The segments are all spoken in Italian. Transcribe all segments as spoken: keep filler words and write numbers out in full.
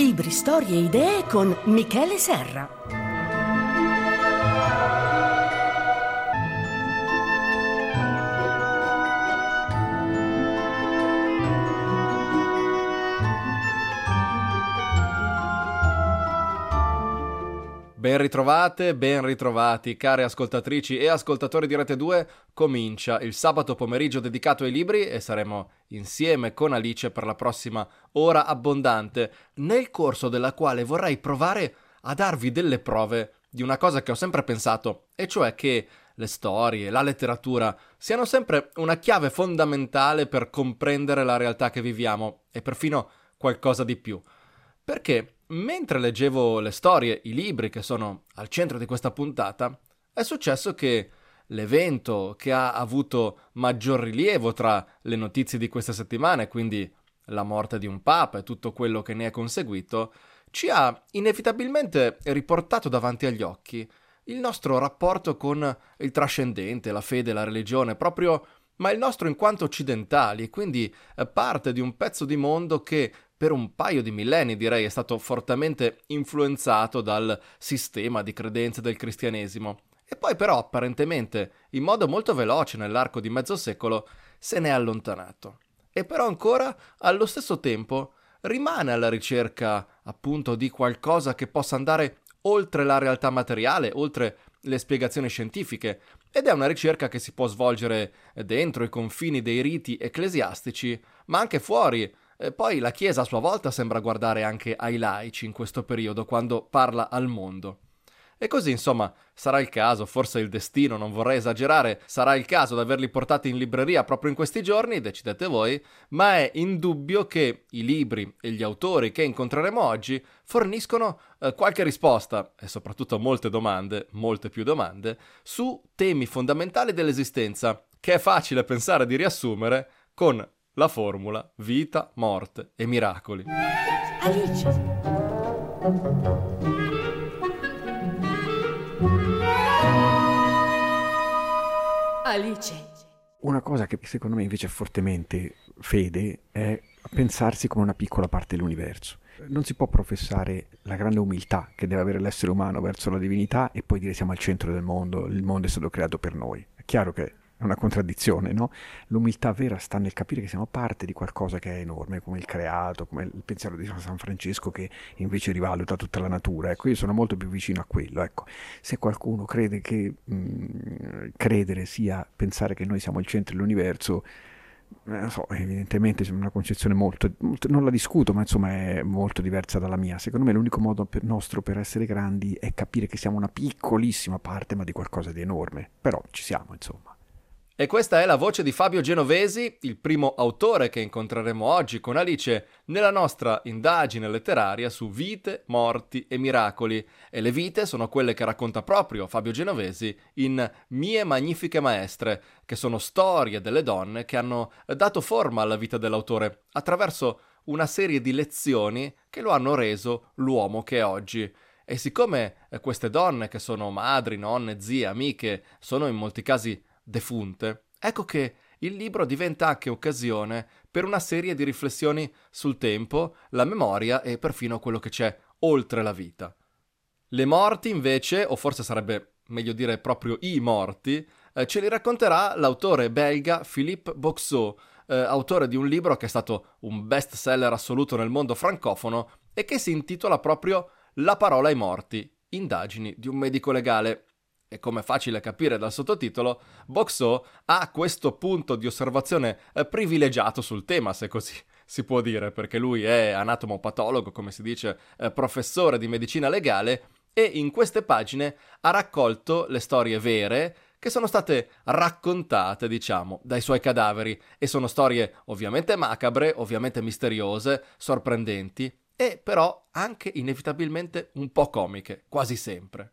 Libri, storie e idee con Michele Serra. Ben ritrovate, ben ritrovati, care ascoltatrici e ascoltatori di Rete due. Comincia il sabato pomeriggio dedicato ai libri e saremo insieme con Alice per la prossima ora abbondante, nel corso della quale vorrei provare a darvi delle prove di una cosa che ho sempre pensato, e cioè che le storie, la letteratura siano sempre una chiave fondamentale per comprendere la realtà che viviamo e perfino qualcosa di più. Perché mentre leggevo le storie, i libri che sono al centro di questa puntata, è successo che l'evento che ha avuto maggior rilievo tra le notizie di queste settimane, quindi la morte di un papa e tutto quello che ne è conseguito, ci ha inevitabilmente riportato davanti agli occhi il nostro rapporto con il trascendente, la fede, la religione, proprio ma il nostro in quanto occidentali, e quindi parte di un pezzo di mondo che per un paio di millenni, direi, è stato fortemente influenzato dal sistema di credenze del cristianesimo. E poi però, apparentemente, in modo molto veloce nell'arco di mezzo secolo, se ne è allontanato. E però ancora, allo stesso tempo, rimane alla ricerca, appunto, di qualcosa che possa andare oltre la realtà materiale, oltre le spiegazioni scientifiche, ed è una ricerca che si può svolgere dentro i confini dei riti ecclesiastici, ma anche fuori. E poi la Chiesa a sua volta sembra guardare anche ai laici in questo periodo, quando parla al mondo. E così, insomma, sarà il caso, forse il destino, non vorrei esagerare, sarà il caso di averli portati in libreria proprio in questi giorni, decidete voi, ma è indubbio che i libri e gli autori che incontreremo oggi forniscono eh, qualche risposta, e soprattutto molte domande, molte più domande, su temi fondamentali dell'esistenza, che è facile pensare di riassumere con la formula vita, morte e miracoli. Alice. Alice. Una cosa che secondo me invece è fortemente fede è pensarsi come una piccola parte dell'universo. Non si può professare la grande umiltà che deve avere l'essere umano verso la divinità e poi dire siamo al centro del mondo, il mondo è stato creato per noi. È chiaro che è una contraddizione, no? L'umiltà vera sta nel capire che siamo parte di qualcosa che è enorme, come il creato, come il pensiero di San Francesco che invece rivaluta tutta la natura. Ecco, io sono molto più vicino a quello. Ecco, se qualcuno crede che mh, credere sia pensare che noi siamo il centro dell'universo, non so, evidentemente è una concezione molto, molto, non la discuto, ma insomma è molto diversa dalla mia. Secondo me l'unico modo per nostro per essere grandi è capire che siamo una piccolissima parte, ma di qualcosa di enorme. Però ci siamo, insomma. E questa è la voce di Fabio Genovesi, il primo autore che incontreremo oggi con Alice nella nostra indagine letteraria su vite, morti e miracoli. E le vite sono quelle che racconta proprio Fabio Genovesi in Mie Magnifiche Maestre, che sono storie delle donne che hanno dato forma alla vita dell'autore attraverso una serie di lezioni che lo hanno reso l'uomo che è oggi. E siccome queste donne, che sono madri, nonne, zie, amiche, sono in molti casi defunte, ecco che il libro diventa anche occasione per una serie di riflessioni sul tempo, la memoria e perfino quello che c'è oltre la vita. Le morti invece, o forse sarebbe meglio dire proprio i morti, eh, ce li racconterà l'autore belga Philippe Boxeau, eh, autore di un libro che è stato un best seller assoluto nel mondo francofono e che si intitola proprio La parola ai morti, indagini di un medico legale. E come è facile capire dal sottotitolo, Boxeau ha questo punto di osservazione eh, privilegiato sul tema, se così si può dire, perché lui è anatomopatologo, come si dice, eh, professore di medicina legale, e in queste pagine ha raccolto le storie vere che sono state raccontate, diciamo, dai suoi cadaveri, e sono storie ovviamente macabre, ovviamente misteriose, sorprendenti, e però anche inevitabilmente un po' comiche, quasi sempre.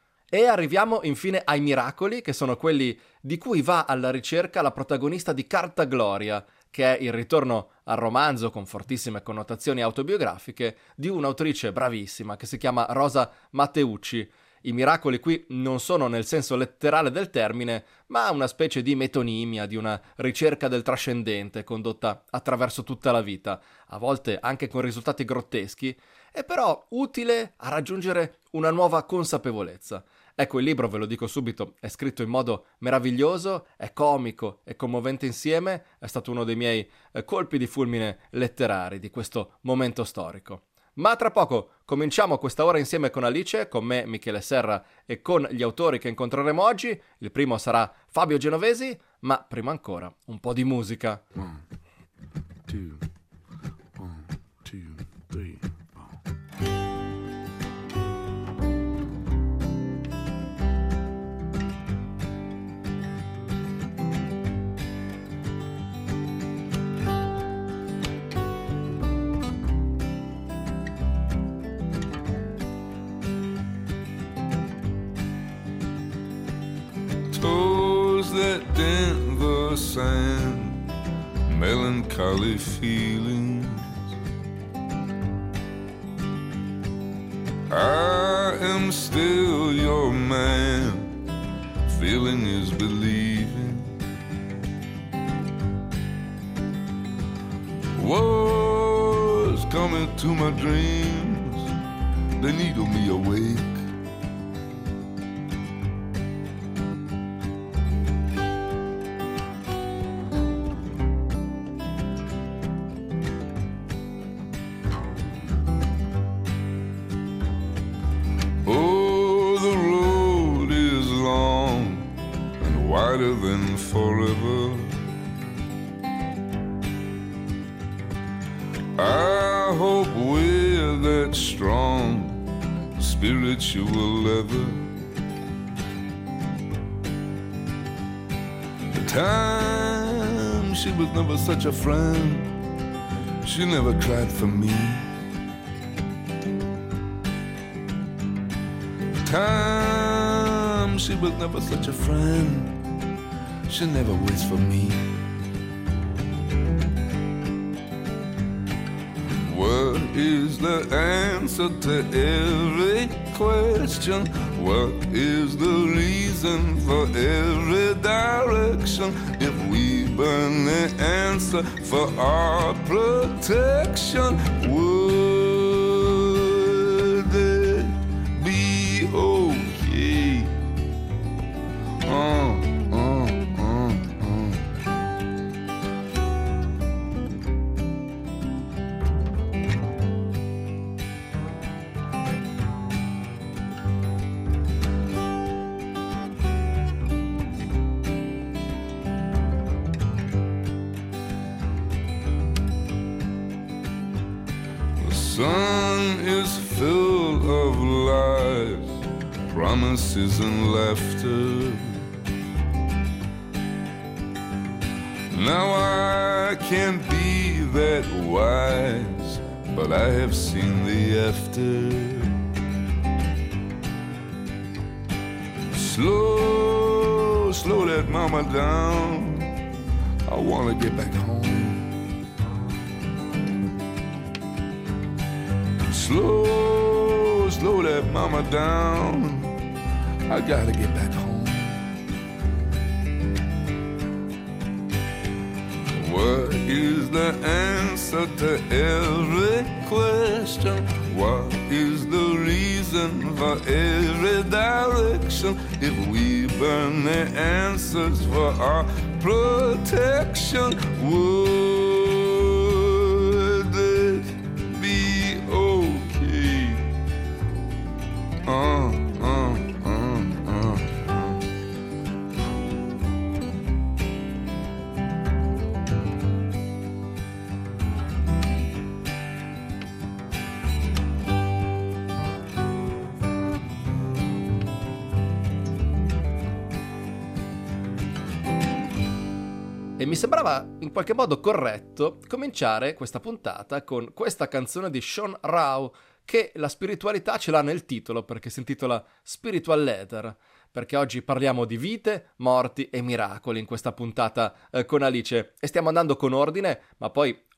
E arriviamo infine ai miracoli, che sono quelli di cui va alla ricerca la protagonista di Carta Gloria, che è il ritorno al romanzo con fortissime connotazioni autobiografiche di un'autrice bravissima che si chiama Rosa Matteucci. I miracoli qui non sono nel senso letterale del termine, ma una specie di metonimia, di una ricerca del trascendente condotta attraverso tutta la vita, a volte anche con risultati grotteschi, e però utile a raggiungere una nuova consapevolezza. Ecco, il libro, ve lo dico subito, è scritto in modo meraviglioso, è comico e commovente insieme, è stato uno dei miei eh, colpi di fulmine letterari di questo momento storico. Ma tra poco cominciamo questa ora insieme con Alice, con me Michele Serra e con gli autori che incontreremo oggi. Il primo sarà Fabio Genovesi, ma prima ancora un po' di musica. One, two, one, two, three, four. Toes that dent the sand, melancholy feelings. I am still your man, feeling is believing. Wars coming to my dreams, they needle me awake. Wider than forever. I hope we're that strong, spiritual leather. The time she was never such a friend, she never cried for me. The time she was never such a friend, she never waits for me. What is the answer to every question? What is the reason for every direction? If we burn the answer for our protection, would it be okay? Oh. Sun is filled of lies, promises and laughter. Now I can't be that wise, but I have seen the after. Slow, slow that mama down, I wanna get back home. Slow, slow that mama down, I gotta get back home. What is the answer to every question? What is the reason for every direction? If we burn the answers for our protection, would it be okay? Uh, uh, uh, uh, uh. E mi sembrava in qualche modo corretto cominciare questa puntata con questa canzone di Sean Rao, che la spiritualità ce l'ha nel titolo perché si intitola Spiritual Letter, perché oggi parliamo di vite, morti e miracoli in questa puntata eh, con Alice, e stiamo andando con ordine, ma poi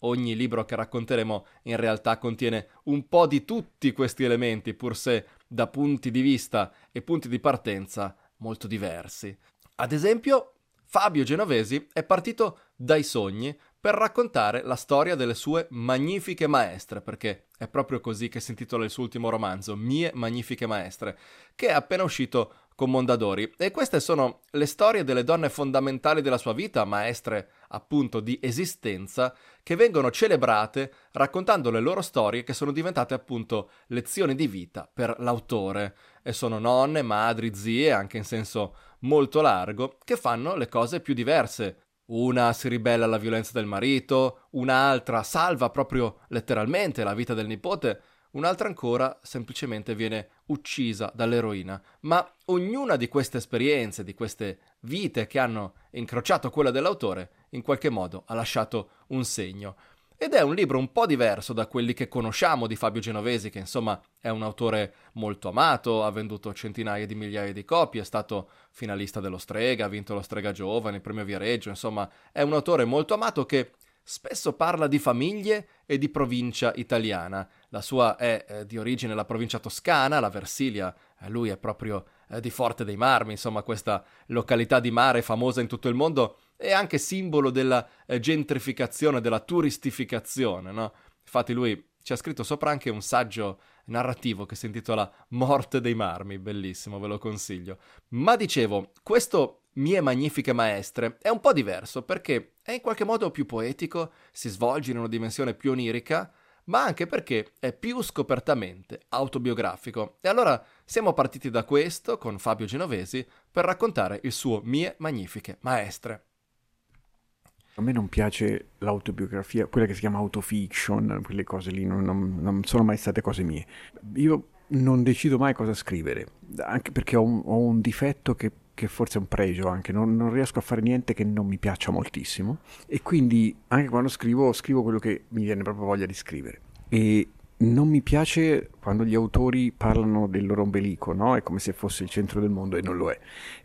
ogni libro che racconteremo in realtà contiene un po' di tutti questi elementi, pur se da punti di vista e punti di partenza molto diversi. Ad esempio, Fabio Genovesi è partito dai sogni per raccontare la storia delle sue magnifiche maestre, perché è proprio così che si intitola il suo ultimo romanzo, Mie magnifiche maestre, che è appena uscito con Mondadori. E queste sono le storie delle donne fondamentali della sua vita, maestre appunto di esistenza, che vengono celebrate raccontando le loro storie che sono diventate appunto lezioni di vita per l'autore. E sono nonne, madri, zie, anche in senso molto largo, che fanno le cose più diverse. Una si ribella alla violenza del marito, un'altra salva proprio letteralmente la vita del nipote, un'altra ancora semplicemente viene uccisa dall'eroina. Ma ognuna di queste esperienze, di queste vite che hanno incrociato quella dell'autore, in qualche modo ha lasciato un segno. Ed è un libro un po' diverso da quelli che conosciamo di Fabio Genovesi, che insomma è un autore molto amato, ha venduto centinaia di migliaia di copie, è stato finalista dello Strega, ha vinto lo Strega Giovane, il premio Viareggio, insomma è un autore molto amato che spesso parla di famiglie e di provincia italiana. La sua è eh, di origine la provincia toscana, la Versilia, eh, lui è proprio eh, di Forte dei Marmi, insomma questa località di mare famosa in tutto il mondo, è anche simbolo della eh, gentrificazione, della turistificazione, no? Infatti lui ci ha scritto sopra anche un saggio narrativo che si intitola Morte dei Marmi, bellissimo, ve lo consiglio. Ma dicevo, questo Mie magnifiche maestre è un po' diverso perché è in qualche modo più poetico, si svolge in una dimensione più onirica, ma anche perché è più scopertamente autobiografico. E allora siamo partiti da questo con Fabio Genovesi per raccontare il suo Mie magnifiche maestre. A me non piace l'autobiografia, quella che si chiama autofiction, quelle cose lì non, non, non sono mai state cose mie. Io non decido mai cosa scrivere, anche perché ho un, ho un difetto che, che forse è un pregio anche, non, non riesco a fare niente che non mi piaccia moltissimo e quindi anche quando scrivo, scrivo quello che mi viene proprio voglia di scrivere. E non mi piace quando gli autori parlano del loro ombelico, no? È come se fosse il centro del mondo e non lo è.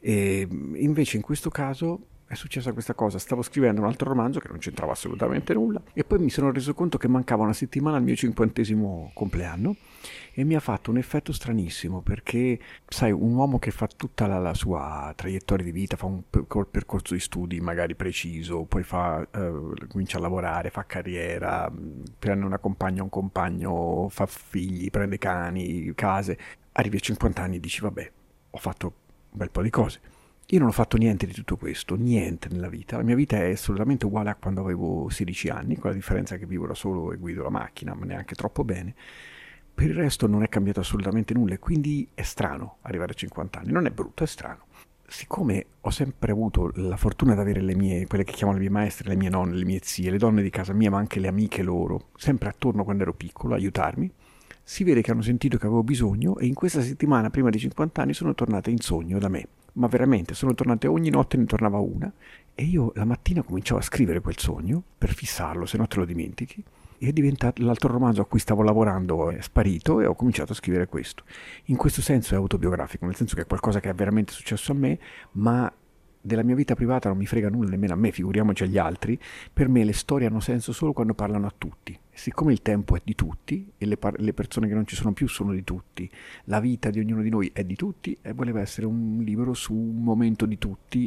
E invece in questo caso è successa questa cosa, stavo scrivendo un altro romanzo che non c'entrava assolutamente nulla e poi mi sono reso conto che mancava una settimana al mio cinquantesimo compleanno e mi ha fatto un effetto stranissimo perché, sai, un uomo che fa tutta la, la sua traiettoria di vita, fa un per- percorso di studi magari preciso, poi fa, eh, comincia a lavorare, fa carriera, prende una compagna, un compagno, fa figli, prende cani, case, arrivi a cinquanta anni e dici vabbè, ho fatto un bel po' di cose. Io non ho fatto niente di tutto questo, niente nella vita. La mia vita è assolutamente uguale a quando avevo sedici anni, con la differenza che vivo da solo e guido la macchina, ma neanche troppo bene. Per il resto non è cambiato assolutamente nulla e quindi è strano arrivare a cinquanta anni. Non è brutto, è strano. Siccome ho sempre avuto la fortuna di avere le mie, quelle che chiamo le mie maestre, le mie nonne, le mie zie, le donne di casa mia, ma anche le amiche loro, sempre attorno quando ero piccolo, aiutarmi, si vede che hanno sentito che avevo bisogno e in questa settimana, prima di cinquanta anni, sono tornate in sogno da me. Ma veramente, sono tornate ogni notte, ne tornava una e io la mattina cominciavo a scrivere quel sogno per fissarlo, se no te lo dimentichi, e è diventato l'altro romanzo a cui stavo lavorando è sparito e ho cominciato a scrivere questo. In questo senso è autobiografico, nel senso che è qualcosa che è veramente successo a me, ma della mia vita privata non mi frega nulla nemmeno a me, figuriamoci agli altri. Per me le storie hanno senso solo quando parlano a tutti. Siccome il tempo è di tutti e le, par- le persone che non ci sono più sono di tutti, la vita di ognuno di noi è di tutti e voleva essere un libro su un momento di tutti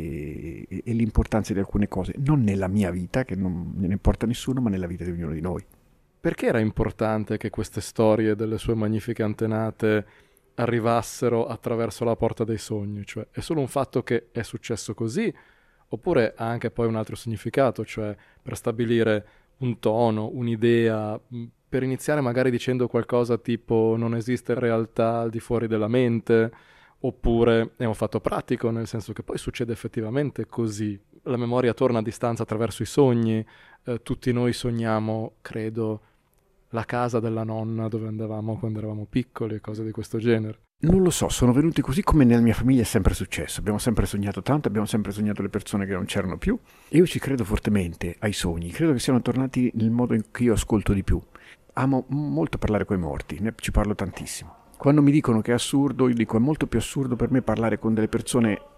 e, e, e l'importanza di alcune cose, non nella mia vita, che non ne importa nessuno, ma nella vita di ognuno di noi. Perché era importante che queste storie delle sue magnifiche antenate arrivassero attraverso la porta dei sogni? Cioè, è solo un fatto che è successo così, oppure ha anche poi un altro significato, cioè per stabilire un tono, un'idea, per iniziare magari dicendo qualcosa tipo non esiste realtà al di fuori della mente, oppure è un fatto pratico, nel senso che poi succede effettivamente così. La memoria torna a distanza attraverso i sogni, eh, tutti noi sogniamo, credo, la casa della nonna dove andavamo quando eravamo piccoli e cose di questo genere. Non lo so, sono venuti così come nella mia famiglia è sempre successo. Abbiamo sempre sognato tanto, abbiamo sempre sognato le persone che non c'erano più. Io ci credo fortemente ai sogni, credo che siano tornati nel modo in cui io ascolto di più. Amo molto parlare coi morti, ne ci parlo tantissimo. Quando mi dicono che è assurdo, io dico è molto più assurdo per me parlare con delle persone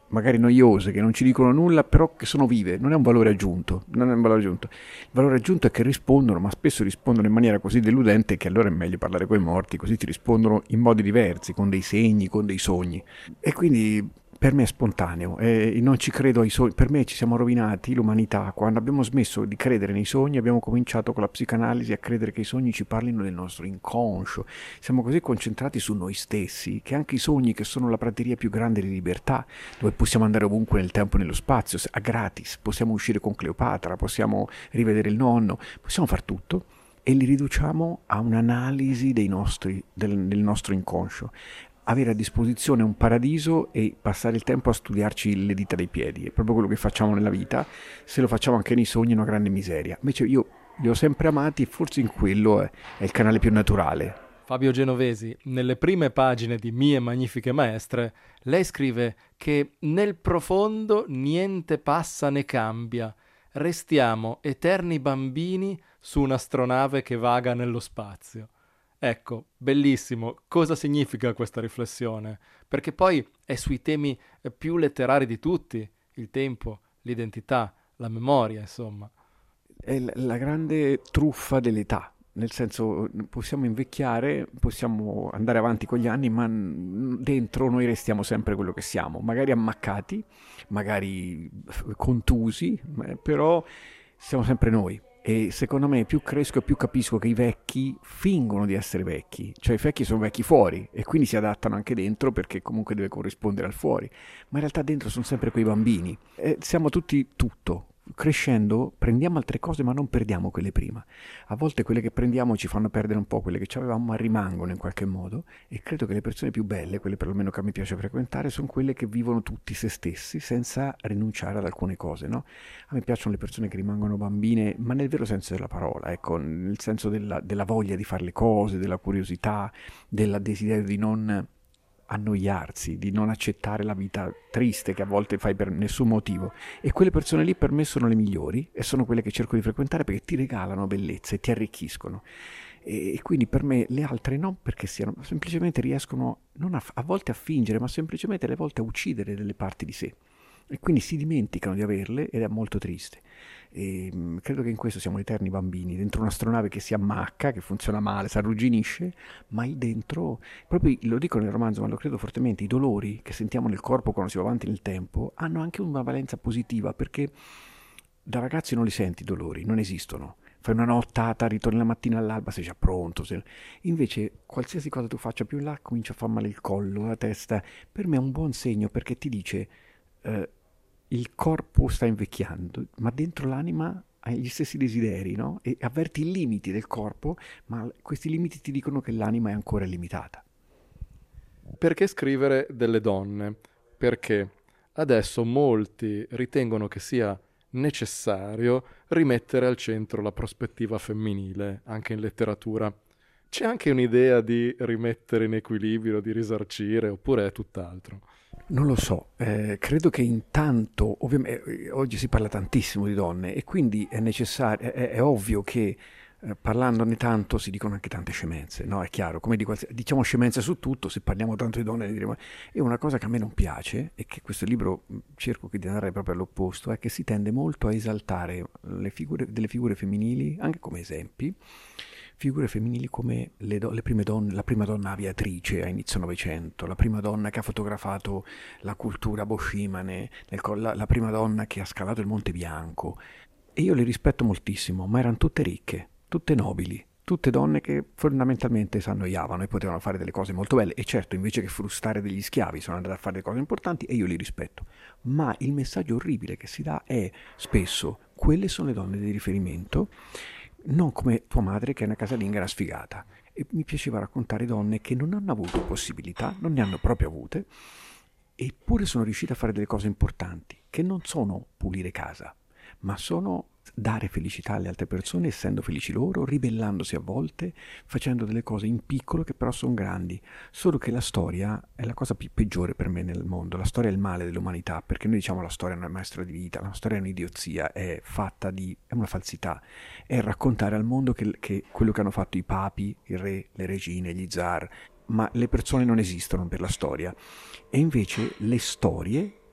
magari noiose, che non ci dicono nulla, però che sono vive. Non è un valore aggiunto, non è un valore aggiunto. Il valore aggiunto è che rispondono, ma spesso rispondono in maniera così deludente che allora è meglio parlare coi morti, così ti rispondono in modi diversi, con dei segni, con dei sogni. E quindi per me è spontaneo, e non ci credo ai sogni. Per me ci siamo rovinati l'umanità quando abbiamo smesso di credere nei sogni, abbiamo cominciato con la psicanalisi a credere che i sogni ci parlino del nostro inconscio. Siamo così concentrati su noi stessi che anche i sogni, che sono la prateria più grande di libertà, dove possiamo andare ovunque nel tempo e nello spazio a gratis, possiamo uscire con Cleopatra, possiamo rivedere il nonno, possiamo far tutto, e li riduciamo a un'analisi dei nostri, del, del nostro inconscio. Avere a disposizione un paradiso e passare il tempo a studiarci le dita dei piedi, è proprio quello che facciamo nella vita. Se lo facciamo anche nei sogni è una grande miseria. Invece io li ho sempre amati e forse in quello è, è il canale più naturale. Fabio Genovesi, nelle prime pagine di Mie Magnifiche Maestre, lei scrive che nel profondo niente passa né cambia, restiamo eterni bambini su un'astronave che vaga nello spazio. Ecco, bellissimo. Cosa significa questa riflessione? Perché poi è sui temi più letterari di tutti, il tempo, l'identità, la memoria, insomma. È la grande truffa dell'età, nel senso, possiamo invecchiare, possiamo andare avanti con gli anni, ma dentro noi restiamo sempre quello che siamo, magari ammaccati, magari contusi, però siamo sempre noi. E secondo me più cresco e più capisco che i vecchi fingono di essere vecchi, cioè i vecchi sono vecchi fuori e quindi si adattano anche dentro perché comunque deve corrispondere al fuori, ma in realtà dentro sono sempre quei bambini e siamo tutti tutto. Crescendo prendiamo altre cose ma non perdiamo quelle prima. A volte quelle che prendiamo ci fanno perdere un po' quelle che avevamo, ma rimangono in qualche modo, e credo che le persone più belle, quelle perlomeno che a me piace frequentare, sono quelle che vivono tutti se stessi senza rinunciare ad alcune cose, no? A me piacciono le persone che rimangono bambine, ma nel vero senso della parola, ecco, nel senso della, della voglia di fare le cose, della curiosità, del desiderio di non annoiarsi, di non accettare la vita triste che a volte fai per nessun motivo. E quelle persone lì per me sono le migliori e sono quelle che cerco di frequentare perché ti regalano bellezza e ti arricchiscono. E quindi per me le altre non perché siano, semplicemente riescono non a, a volte a fingere, ma semplicemente alle volte a uccidere delle parti di sé. E quindi si dimenticano di averle ed è molto triste. E mh, credo che in questo siamo eterni bambini, dentro un'astronave che si ammacca, che funziona male, si arrugginisce, ma il dentro, proprio lo dico nel romanzo, ma lo credo fortemente, i dolori che sentiamo nel corpo quando si va avanti nel tempo hanno anche una valenza positiva, perché da ragazzi non li senti i dolori, non esistono. Fai una nottata, ritorni la mattina all'alba, sei già pronto. Se... Invece qualsiasi cosa tu faccia più in là comincia a far male il collo, la testa. Per me è un buon segno perché ti dice... Eh, il corpo sta invecchiando, ma dentro l'anima hai gli stessi desideri, no? E avverti i limiti del corpo, ma questi limiti ti dicono che l'anima è ancora limitata. Perché scrivere delle donne? Perché adesso molti ritengono che sia necessario rimettere al centro la prospettiva femminile, anche in letteratura. C'è anche un'idea di rimettere in equilibrio, di risarcire, oppure è tutt'altro? Non lo so, eh, credo che intanto, ovviamente oggi si parla tantissimo di donne e quindi è necessario, è, è ovvio che eh, parlandone tanto si dicono anche tante scemenze, no? È chiaro, come di qualsiasi, diciamo scemenze su tutto, se parliamo tanto di donne ne diremo. E una cosa che a me non piace, e che questo libro cerco di andare proprio all'opposto, è che si tende molto a esaltare le figure, delle figure femminili, anche come esempi, figure femminili come le, do, le prime donne, la prima donna aviatrice a inizio Novecento, la prima donna che ha fotografato la cultura boschimane, la, la prima donna che ha scalato il Monte Bianco. E io le rispetto moltissimo, ma erano tutte ricche, tutte nobili, tutte donne che fondamentalmente si annoiavano e potevano fare delle cose molto belle. E certo, invece che frustare degli schiavi, sono andate a fare delle cose importanti e io li rispetto. Ma il messaggio orribile che si dà è spesso: quelle sono le donne di riferimento, non come tua madre che è una casalinga, era sfigata. E mi piaceva raccontare donne che non hanno avuto possibilità, non ne hanno proprio avute, eppure sono riuscite a fare delle cose importanti, che non sono pulire casa, ma sono dare felicità alle altre persone, essendo felici loro, ribellandosi a volte, facendo delle cose in piccolo che però sono grandi. Solo che la storia è la cosa più peggiore per me nel mondo. La storia è il male dell'umanità, perché noi diciamo la storia non è maestra di vita, la storia è un'idiozia, è fatta di, è una falsità, è raccontare al mondo che, che quello che hanno fatto i papi, i re, le regine, gli zar, ma le persone non esistono per la storia. E invece le storie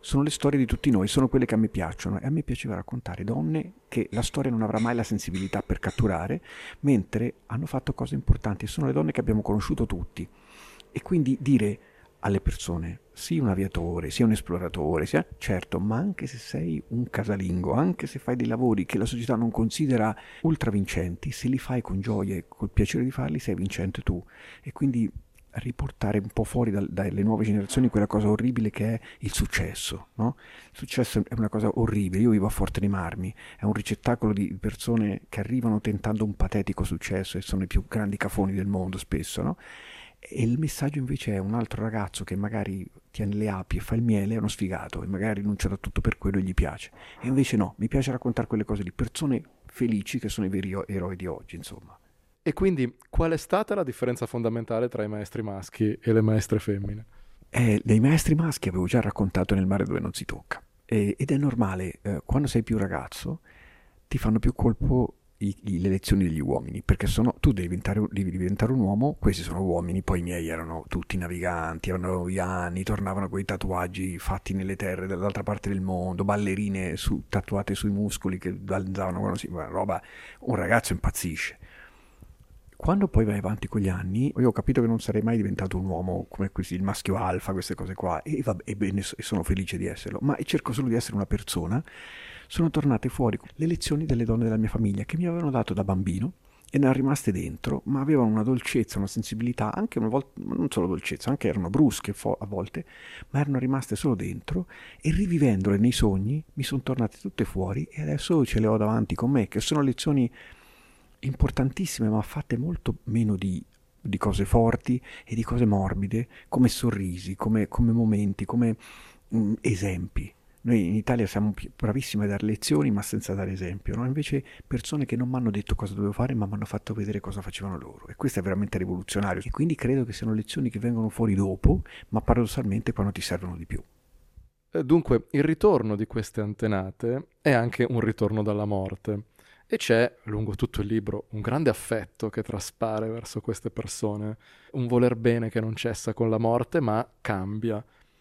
sono le storie di tutti noi, sono quelle che a me piacciono, e a me piaceva raccontare donne che la storia non avrà mai la sensibilità per catturare, mentre hanno fatto cose importanti, sono le donne che abbiamo conosciuto tutti. E quindi dire alle persone, sii un aviatore, sia un esploratore, sia... certo, ma anche se sei un casalingo, anche se fai dei lavori che la società non considera ultra vincenti, se li fai con gioia e col piacere di farli, sei vincente tu. E quindi riportare un po' fuori dal, dalle nuove generazioni quella cosa orribile che è il successo, no? Il successo è una cosa orribile. Io vivo a Forte dei Marmi, è un ricettacolo di persone che arrivano tentando un patetico successo e sono i più grandi cafoni del mondo spesso, no? E il messaggio invece è un altro ragazzo che magari tiene le api e fa il miele, è uno sfigato e magari rinuncia a tutto per quello e gli piace. E invece no, mi piace raccontare quelle cose lì, persone felici che sono i veri eroi di oggi, insomma. E quindi qual è stata la differenza fondamentale tra i maestri maschi e le maestre femmine? Eh, dei maestri maschi avevo già raccontato Nel mare dove non si tocca. Eh, ed è normale, eh, quando sei più ragazzo ti fanno più colpo i, i, le lezioni degli uomini, perché sono, tu devi diventare, devi diventare un uomo, questi sono uomini, poi i miei erano tutti naviganti, avevano gli anni, tornavano con i tatuaggi fatti nelle terre dall'altra parte del mondo, ballerine su, tatuate sui muscoli che danzavano quando si... roba, un ragazzo impazzisce. Quando poi vai avanti con gli anni, io ho capito che non sarei mai diventato un uomo come così, il maschio alfa, queste cose qua, e, vabbè, e, bene, e sono felice di esserlo, ma cerco solo di essere una persona. Sono tornate fuori le lezioni delle donne della mia famiglia che mi avevano dato da bambino e ne erano rimaste dentro, ma avevano una dolcezza, una sensibilità, anche una volta, non solo dolcezza, anche erano brusche a volte, ma erano rimaste solo dentro, e rivivendole nei sogni mi sono tornate tutte fuori e adesso ce le ho davanti con me, che sono lezioni importantissime, ma fatte molto meno di, di cose forti e di cose morbide, come sorrisi, come, come momenti, come mh, esempi. Noi in Italia siamo bravissimi a dare lezioni ma senza dare esempio, no? Invece persone che non mi hanno detto cosa dovevo fare ma mi hanno fatto vedere cosa facevano loro, e questo è veramente rivoluzionario, e quindi credo che siano lezioni che vengono fuori dopo, ma paradossalmente quando ti servono di più. Dunque, il ritorno di queste antenate è anche un ritorno dalla morte. E c'è, lungo tutto il libro, un grande affetto che traspare verso queste persone, un voler bene che non cessa con la morte, ma cambia.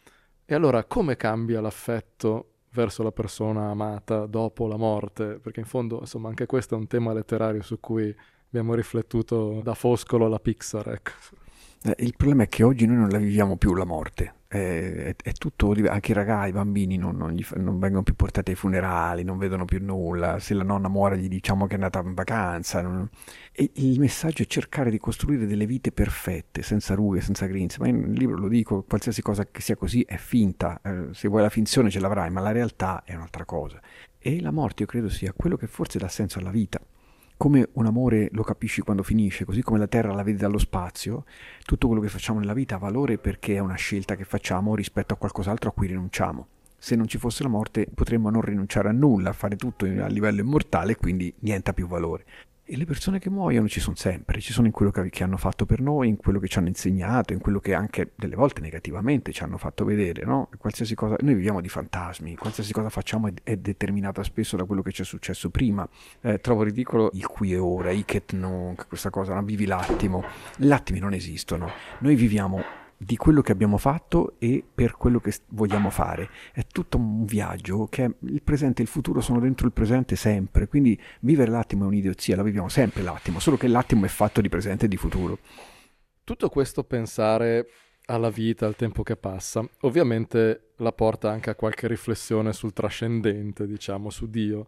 E allora, come cambia l'affetto verso la persona amata dopo la morte? Perché in fondo, insomma, anche questo è un tema letterario su cui abbiamo riflettuto da Foscolo alla Pixar, ecco. Eh, il problema è che oggi noi non la viviamo più la morte. È, è tutto, anche i ragazzi, i bambini non, non, gli, non vengono più portati ai funerali, non vedono più nulla, se la nonna muore gli diciamo che è andata in vacanza, non... E il messaggio è cercare di costruire delle vite perfette, senza rughe, senza grinze, ma io nel libro lo dico, qualsiasi cosa che sia così è finta, eh, se vuoi la finzione ce l'avrai, ma la realtà è un'altra cosa. E la morte io credo sia quello che forse dà senso alla vita. Come un amore lo capisci quando finisce, così come la Terra la vedi dallo spazio, tutto quello che facciamo nella vita ha valore perché è una scelta che facciamo rispetto a qualcos'altro a cui rinunciamo. Se non ci fosse la morte potremmo non rinunciare a nulla, fare tutto a livello immortale, quindi niente ha più valore. E le persone che muoiono ci sono sempre, ci sono in quello che, che hanno fatto per noi, in quello che ci hanno insegnato, in quello che anche delle volte negativamente ci hanno fatto vedere, no? Qualsiasi cosa, noi viviamo di fantasmi, qualsiasi cosa facciamo è, è determinata spesso da quello che ci è successo prima. Eh, trovo ridicolo il qui e ora, hic et nunc, questa cosa, no? Vivi l'attimo. Gli attimi non esistono, noi viviamo di quello che abbiamo fatto e per quello che vogliamo fare. È tutto un viaggio che è il presente e il futuro sono dentro il presente sempre, quindi vivere l'attimo è un'idiozia, la viviamo sempre l'attimo, solo che l'attimo è fatto di presente e di futuro. Tutto questo pensare alla vita, al tempo che passa, ovviamente la porta anche a qualche riflessione sul trascendente, diciamo, su Dio.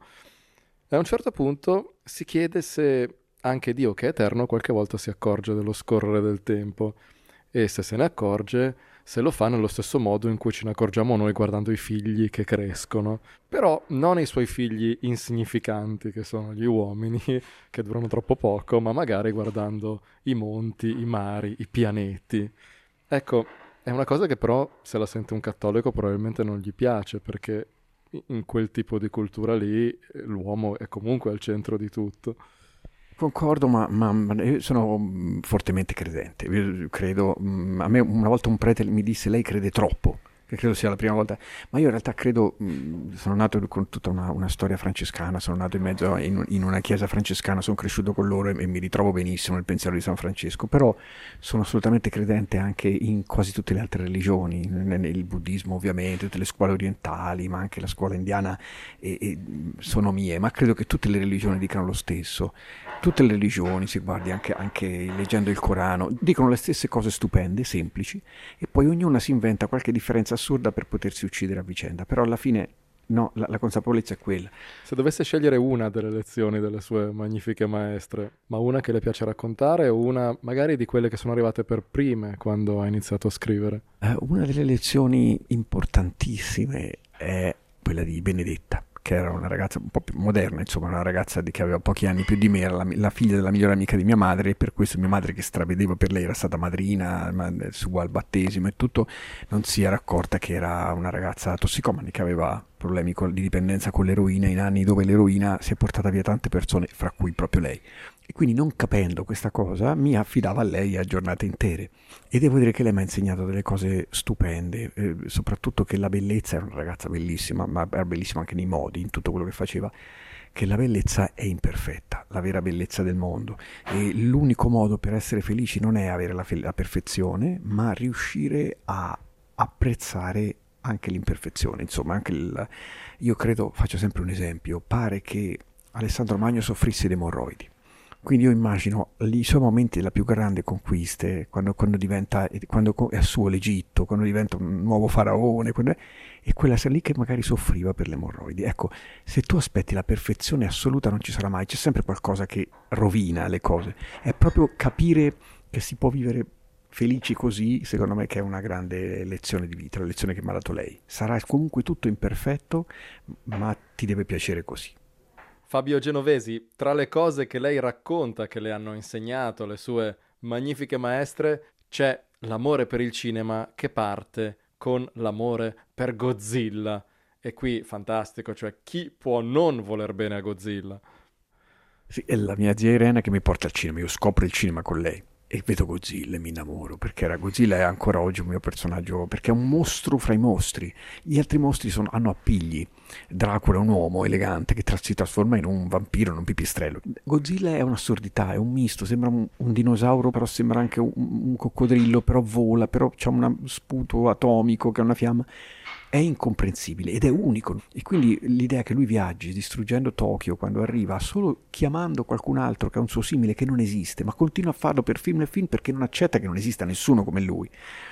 E a un certo punto si chiede se anche Dio, che è eterno, qualche volta si accorge dello scorrere del tempo. E se se ne accorge, se lo fa nello stesso modo in cui ce ne accorgiamo noi guardando i figli che crescono. Però non i suoi figli insignificanti, che sono gli uomini, che durano troppo poco, ma magari guardando i monti, i mari, i pianeti. Ecco, è una cosa che però, se la sente un cattolico, probabilmente non gli piace, perché in quel tipo di cultura lì l'uomo è comunque al centro di tutto. Concordo, ma, ma, ma io sono fortemente credente. Io credo, a me una volta un prete mi disse: lei crede troppo. che credo sia la prima volta, ma io in realtà credo, mh, sono nato con tutta una, una storia francescana, sono nato in mezzo in, in una chiesa francescana, sono cresciuto con loro e, e mi ritrovo benissimo nel pensiero di San Francesco, però sono assolutamente credente anche in quasi tutte le altre religioni, nel, nel buddismo ovviamente, tutte le scuole orientali, ma anche la scuola indiana e, e sono mie, ma credo che tutte le religioni dicano lo stesso, tutte le religioni, se guardi anche, anche leggendo il Corano, dicono le stesse cose stupende, semplici, e poi ognuna si inventa qualche differenza assurda per potersi uccidere a vicenda, però alla fine no, la, la consapevolezza è quella. Se dovesse scegliere una delle lezioni delle sue magnifiche maestre, ma una che le piace raccontare o una magari di quelle che sono arrivate per prime quando ha iniziato a scrivere? Eh, una delle lezioni importantissime è quella di Benedetta, che era una ragazza un po' più moderna, insomma una ragazza di, che aveva pochi anni più di me, era la, la figlia della migliore amica di mia madre, e per questo mia madre, che stravedeva per lei, era stata madrina ma, sua al battesimo e tutto, non si era accorta che era una ragazza tossicomane, che aveva problemi con, di dipendenza con l'eroina, in anni dove l'eroina si è portata via tante persone, fra cui proprio lei. E quindi, non capendo questa cosa, mi affidava a lei a giornate intere. E devo dire che lei mi ha insegnato delle cose stupende, eh, soprattutto che la bellezza, era una ragazza bellissima, ma era bellissima anche nei modi, in tutto quello che faceva, che la bellezza è imperfetta, la vera bellezza del mondo. E l'unico modo per essere felici non è avere la, fe- la perfezione, ma riuscire a apprezzare anche l'imperfezione. Insomma, anche il, io credo, faccio sempre un esempio, pare che Alessandro Magno soffrisse di emorroidi. Quindi io immagino i suoi momenti della più grande conquista, quando, quando diventa, quando è suo l'Egitto, quando diventa un nuovo faraone, quando è, e quella sera lì che magari soffriva per le emorroidi. Ecco, se tu aspetti la perfezione assoluta non ci sarà mai, c'è sempre qualcosa che rovina le cose. È proprio capire che si può vivere felici così, secondo me, che è una grande lezione di vita, la lezione che mi ha dato lei. Sarà comunque tutto imperfetto, ma ti deve piacere così. Fabio Genovesi, tra le cose che lei racconta, che le hanno insegnato le sue magnifiche maestre, c'è l'amore per il cinema che parte con l'amore per Godzilla. E qui fantastico, cioè chi può non voler bene a Godzilla? Sì, è la mia zia Irene che mi porta al cinema, io scopro il cinema con lei. E vedo Godzilla e mi innamoro, perché era Godzilla è ancora oggi un mio personaggio, perché è un mostro fra i mostri. Gli altri mostri sono, hanno appigli. Dracula è un uomo elegante che tra, si trasforma in un vampiro, in un pipistrello. Godzilla è un'assurdità, è un misto, sembra un, un dinosauro, però sembra anche un, un coccodrillo, però vola, però c'ha un sputo atomico che è una fiamma. È incomprensibile ed è unico, e quindi l'idea che lui viaggi distruggendo Tokyo quando arriva, solo chiamando qualcun altro che ha un suo simile che non esiste, ma continua a farlo per film e film perché non accetta che non esista nessuno come lui.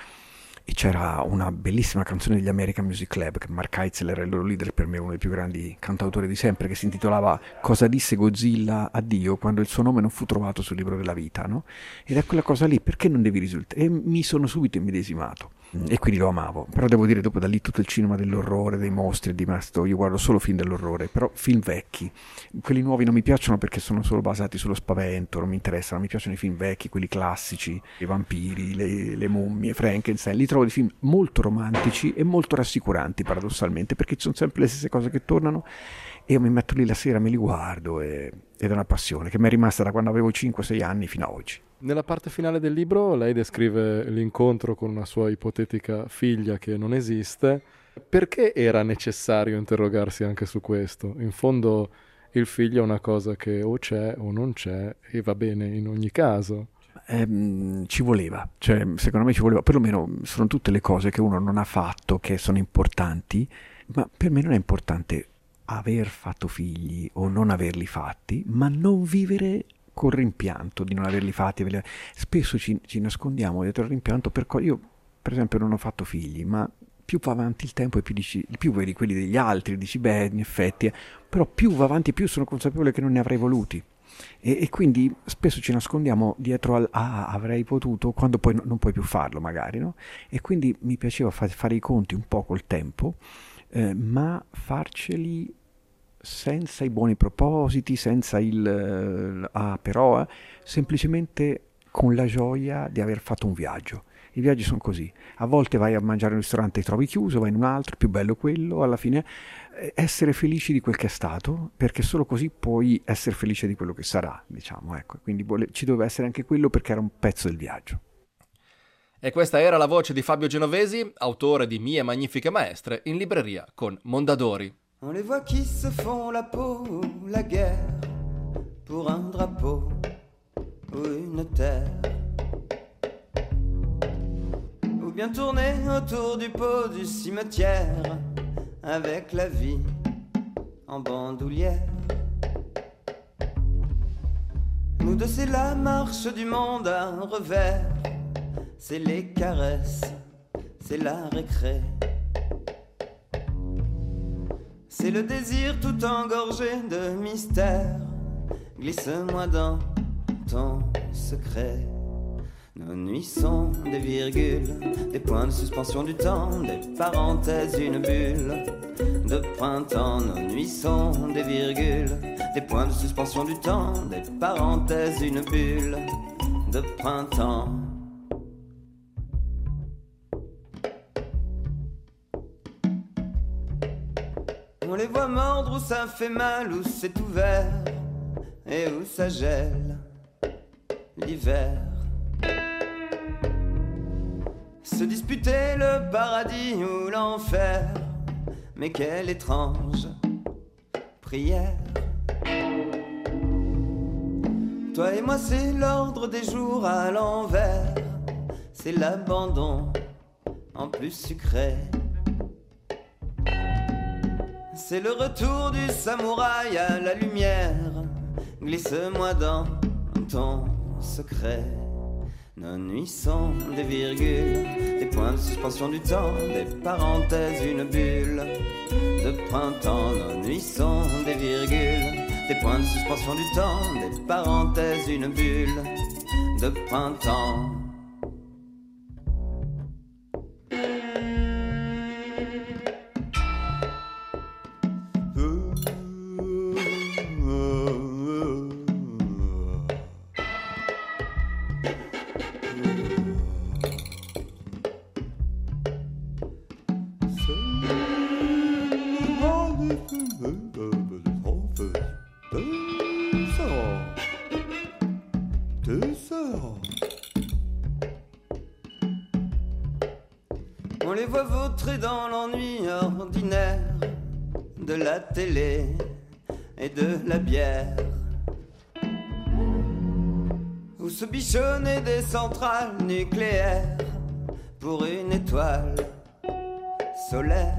E c'era una bellissima canzone degli American Music Club, che Mark Heitzel era il loro leader, per me uno dei più grandi cantautori di sempre, che si intitolava Cosa disse Godzilla a Dio quando il suo nome non fu trovato sul libro della vita, no? Ed è quella cosa lì, perché non devi risultare? E mi sono subito immedesimato. E quindi lo amavo, però devo dire, dopo da lì tutto il cinema dell'orrore, dei mostri è rimasto, io guardo solo film dell'orrore, però film vecchi, quelli nuovi non mi piacciono perché sono solo basati sullo spavento, non mi interessano, mi piacciono i film vecchi, quelli classici, i vampiri, le, le mummie, Frankenstein, li trovo dei film molto romantici e molto rassicuranti paradossalmente, perché ci sono sempre le stesse cose che tornano e io mi metto lì la sera, me li guardo e, ed è una passione che mi è rimasta da quando avevo cinque sei anni fino a oggi. Nella parte finale del libro lei descrive l'incontro con una sua ipotetica figlia che non esiste. Perché era necessario interrogarsi anche su questo? In fondo il figlio è una cosa che o c'è o non c'è e va bene in ogni caso. Eh, ci voleva, cioè secondo me ci voleva, perlomeno sono tutte le cose che uno non ha fatto che sono importanti, ma per me non è importante aver fatto figli o non averli fatti, ma non vivere col rimpianto di non averli fatti. Spesso ci, ci nascondiamo dietro il rimpianto per co- io per esempio non ho fatto figli, ma più va avanti il tempo e più dici, più vedi quelli degli altri, dici beh in effetti, però più va avanti più sono consapevole che non ne avrei voluti e, e quindi spesso ci nascondiamo dietro al ah avrei potuto quando poi no, non puoi più farlo magari, no? E quindi mi piaceva fa- fare i conti un po' col tempo, eh, ma farceli senza i buoni propositi, senza il ah però, eh, semplicemente con la gioia di aver fatto un viaggio. I viaggi sono così, a volte vai a mangiare in un ristorante e trovi chiuso, vai in un altro, più bello quello, alla fine essere felici di quel che è stato, perché solo così puoi essere felice di quello che sarà, diciamo, ecco, quindi ci doveva essere anche quello perché era un pezzo del viaggio. E questa era la voce di Fabio Genovesi, autore di Mie magnifiche maestre, in libreria con Mondadori. On les voit qui se font la peau, la guerre, pour un drapeau ou une terre. Ou bien tourner autour du pot du cimetière, avec la vie en bandoulière. Nous deux c'est la marche du monde à revers, c'est les caresses, c'est la récré. C'est le désir tout engorgé de mystère, glisse-moi dans ton secret. Nos nuits sont des virgules, des points de suspension du temps, des parenthèses, une bulle de printemps. Nos nuits sont des virgules, des points de suspension du temps, des parenthèses, une bulle de printemps. On les voit mordre où ça fait mal, où c'est ouvert et où ça gèle l'hiver. Se disputer le paradis ou l'enfer, mais quelle étrange prière. Toi et moi c'est l'ordre des jours à l'envers, c'est l'abandon en plus sucré. C'est le retour du samouraï à la lumière, glisse-moi dans ton secret. Nos nuits sont des virgules, des points de suspension du temps, des parenthèses, une bulle de printemps. Nos nuits sont des virgules, des points de suspension du temps, des parenthèses, une bulle de printemps. On les voit vautrer dans l'ennui ordinaire de la télé et de la bière, ou se bichonner des centrales nucléaires pour une étoile solaire.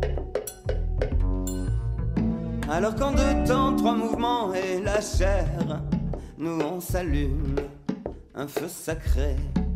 Alors qu'en deux temps, trois mouvements et la chair, nous on s'allume un feu sacré.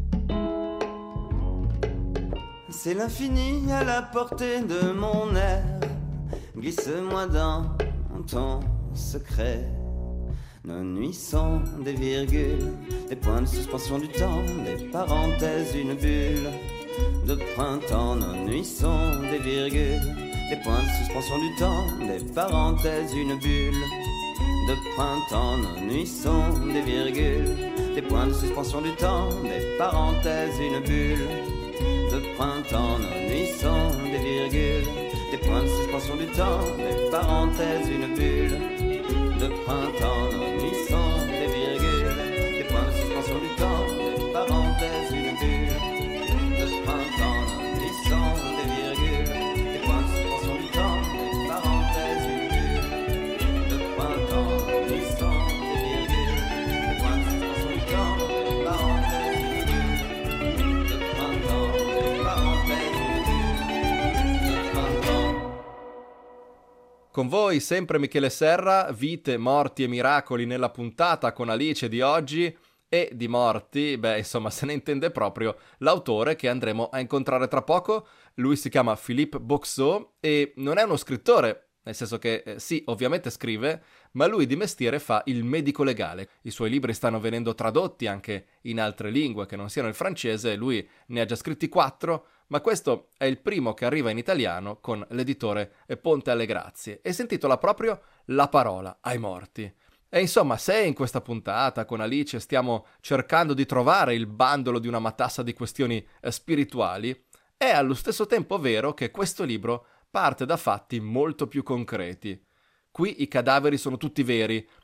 C'est l'infini à la portée de mon air, glisse-moi dans ton secret. Nos nuits sont des virgules, des points de suspension du temps, des parenthèses, une bulle de printemps. Nos nuits sont des virgules, des points de suspension du temps, des parenthèses, une bulle de printemps. Nos nuits sont des virgules, des points de suspension du temps, des parenthèses, une bulle de printemps. Nos nuits sont des virgules, des points de suspension du temps, des parenthèses, une bulle de printemps. Nos nuits sont des virgules, des points de suspension du temps, des parenthèses, une bulle de printemps. Nos nuits sont des virgules, des points de suspension du temps, des parenthèses, une bulle de printemps. Nos nuits sont des virgules, des points de suspension du temps, des parenthèses, une bulle de printemps, des parenthèses, une bulle de printemps. Con voi sempre Michele Serra, vite, morti e miracoli nella puntata con Alice di oggi, e di morti, beh insomma se ne intende proprio l'autore che andremo a incontrare tra poco. Lui si chiama Philippe Boxeau e non è uno scrittore, nel senso che eh, sì, ovviamente scrive, ma lui di mestiere fa il medico legale. I suoi libri stanno venendo tradotti anche in altre lingue che non siano il francese, lui ne ha già scritti quattro, ma questo è il primo che arriva in italiano con l'editore Ponte alle Grazie e si intitola proprio La parola ai morti. E insomma, se in questa puntata con Alice stiamo cercando di trovare il bandolo di una matassa di questioni eh, spirituali, è allo stesso tempo vero che questo libro parte da fatti molto più concreti. Qui i cadaveri sono tutti veri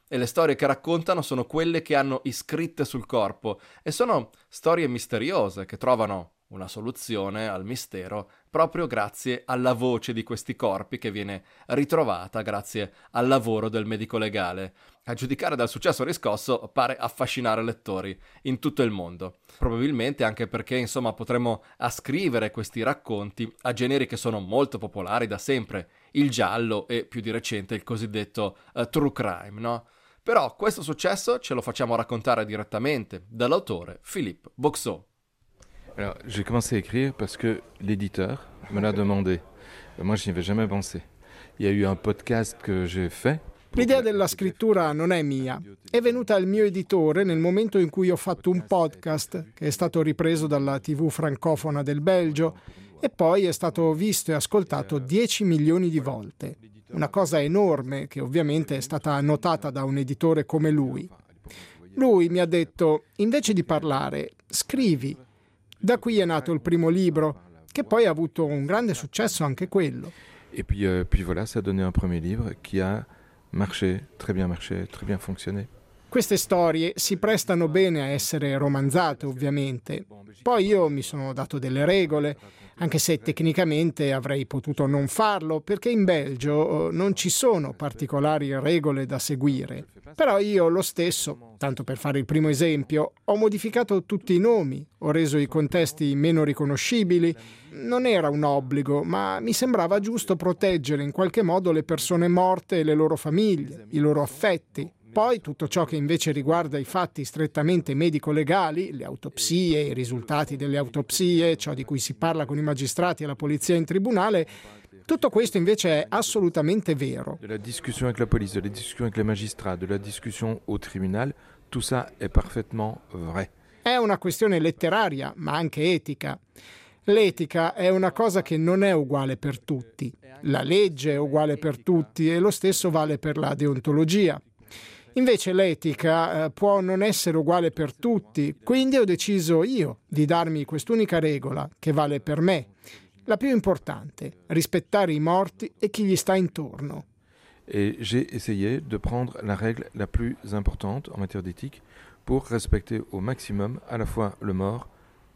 e le storie che raccontano sono quelle che hanno iscritte sul corpo e sono storie misteriose che trovano una soluzione al mistero proprio grazie alla voce di questi corpi che viene ritrovata grazie al lavoro del medico legale. A giudicare dal successo riscosso pare affascinare lettori in tutto il mondo. Probabilmente anche perché insomma potremmo ascrivere questi racconti a generi che sono molto popolari da sempre, il giallo e più di recente il cosiddetto uh, true crime, no? Però questo successo ce lo facciamo raccontare direttamente dall'autore Philippe Boxeau. Alors, j'ai commencé à écrire parce que l'éditeur me l'a demandé. Moi, je n'y avais jamais pensé. Il y a eu un podcast que j'ai fait. L'idea della scrittura non è mia. È venuta al mio editore nel momento in cui ho fatto un podcast che è stato ripreso dalla tivù francofona del Belgio e poi è stato visto e ascoltato dieci milioni di volte. Una cosa enorme che ovviamente è stata notata da un editore come lui. Lui mi ha detto, invece di parlare, scrivi. Da qui è nato il primo libro, che poi ha avuto un grande successo anche quello. Et puis, euh, puis voilà, ça a donné un premier livre qui a marché, très bien marché, très bien fonctionné. Queste storie si prestano bene a essere romanzate, ovviamente. Poi io mi sono dato delle regole, anche se tecnicamente avrei potuto non farlo, perché in Belgio non ci sono particolari regole da seguire. Però io lo stesso, tanto per fare il primo esempio, ho modificato tutti i nomi, ho reso i contesti meno riconoscibili. Non era un obbligo, ma mi sembrava giusto proteggere in qualche modo le persone morte e le loro famiglie, i loro affetti. Poi tutto ciò che invece riguarda i fatti strettamente medico-legali, le autopsie, i risultati delle autopsie, ciò di cui si parla con i magistrati e la polizia in tribunale, tutto questo invece è assolutamente vero. De la discussion avec la police, de la discussion avec les magistrats, de la discussion au tribunal, tout ça est parfaitement vrai. È una questione letteraria, ma anche etica. L'etica è una cosa che non è uguale per tutti. La legge è uguale per tutti e lo stesso vale per la deontologia. Invece l'etica eh, può non essere uguale per tutti, quindi ho deciso io di darmi quest'unica regola che vale per me. La più importante, rispettare i morti e chi gli sta intorno. Et j'ai essayé de prendre la règle la plus importante en matière d'éthique pour respecter au maximum à la fois le mort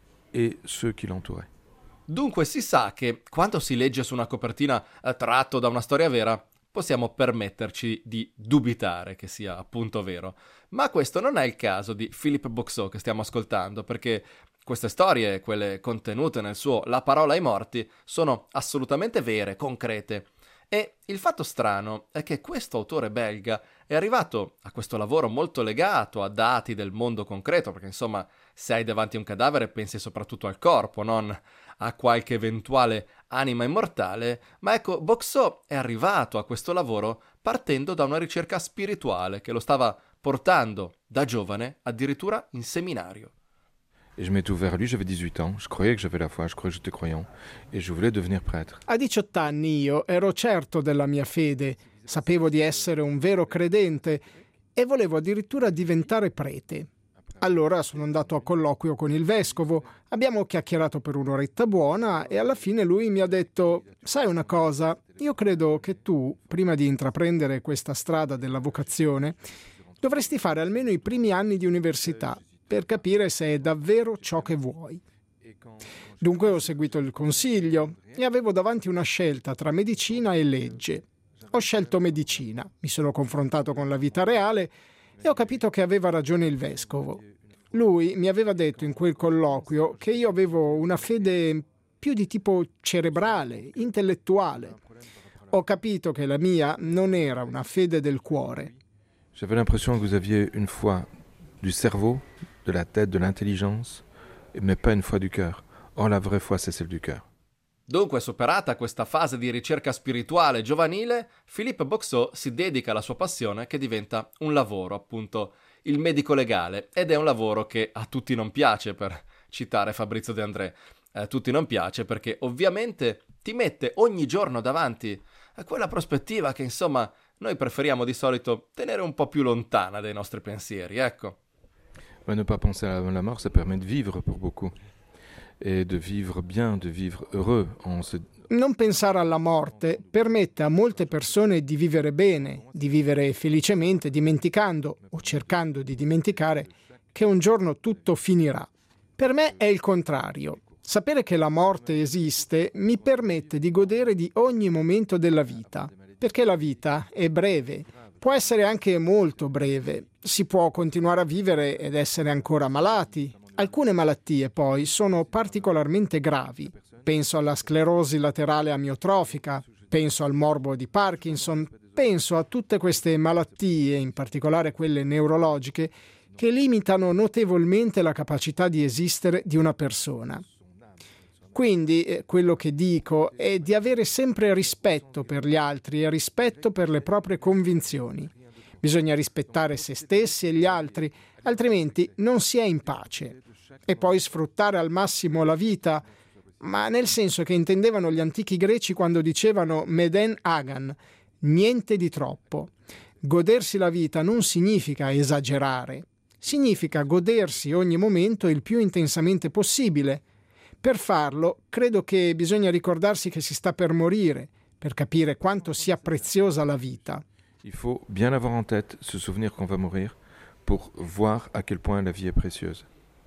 et ceux qui l'entouraient. Dunque si sa che quando si legge su una copertina eh, tratto da una storia vera, possiamo permetterci di dubitare che sia appunto vero. Ma questo non è il caso di Philippe Boxeau che stiamo ascoltando, perché queste storie, quelle contenute nel suo La parola ai morti, sono assolutamente vere, concrete. E il fatto strano è che questo autore belga è arrivato a questo lavoro molto legato a dati del mondo concreto, perché insomma se hai davanti un cadavere pensi soprattutto al corpo, non a qualche eventuale anima immortale, ma ecco, Boxeau è arrivato a questo lavoro partendo da una ricerca spirituale che lo stava portando da giovane addirittura in seminario. Et je m'étais ouvert à lui, j'avais dix-huit ans, je croyais que j'avais la foi, je croyais que j'étais croyant, et je voulais devenir prêtre. A diciotto anni io ero certo della mia fede, sapevo di essere un vero credente e volevo addirittura diventare prete. Allora sono andato a colloquio con il vescovo, abbiamo chiacchierato per un'oretta buona e alla fine lui mi ha detto: sai una cosa, io credo che tu, prima di intraprendere questa strada della vocazione, dovresti fare almeno i primi anni di università per capire se è davvero ciò che vuoi. Dunque ho seguito il consiglio e avevo davanti una scelta tra medicina e legge. Ho scelto medicina, mi sono confrontato con la vita reale e ho capito che aveva ragione il vescovo. Lui mi aveva detto in quel colloquio che io avevo una fede più di tipo cerebrale, intellettuale. Ho capito che la mia non era una fede del cuore. J'avais l'impression que vous aviez une foi du cerveau, de la tête, de l'intelligence, mais pas une foi du cœur. Or la vraie foi, c'est celle du cœur. Dunque, superata questa fase di ricerca spirituale giovanile, Philippe Boxeau si dedica alla sua passione che diventa un lavoro, appunto il medico legale, ed è un lavoro che a tutti non piace, per citare Fabrizio De André. A tutti non piace perché ovviamente ti mette ogni giorno davanti a quella prospettiva che insomma noi preferiamo di solito tenere un po' più lontana dai nostri pensieri, ecco. Mais ne pas penser à la mort, ça permet de vivre pour beaucoup. et de vivre bien, de vivre heureux en se... Non pensare alla morte permette a molte persone di vivere bene, di vivere felicemente, dimenticando o cercando di dimenticare che un giorno tutto finirà. Per me è il contrario. Sapere che la morte esiste mi permette di godere di ogni momento della vita, perché la vita è breve, può essere anche molto breve. Si può continuare a vivere ed essere ancora malati. Alcune malattie poi sono particolarmente gravi. Penso alla sclerosi laterale amiotrofica, penso al morbo di Parkinson, penso a tutte queste malattie, in particolare quelle neurologiche, che limitano notevolmente la capacità di esistere di una persona. Quindi eh, quello che dico è di avere sempre rispetto per gli altri e rispetto per le proprie convinzioni. Bisogna rispettare se stessi e gli altri, altrimenti non si è in pace. E poi sfruttare al massimo la vita, ma nel senso che intendevano gli antichi greci quando dicevano meden agan, niente di troppo. Godersi la vita non significa esagerare, significa godersi ogni momento il più intensamente possibile. Per farlo, credo che bisogna ricordarsi che si sta per morire, per capire quanto sia preziosa la vita. Il faut bien avoir en tête, se souvenir qu'on va mourir, pour voir à quel point la vie est précieuse.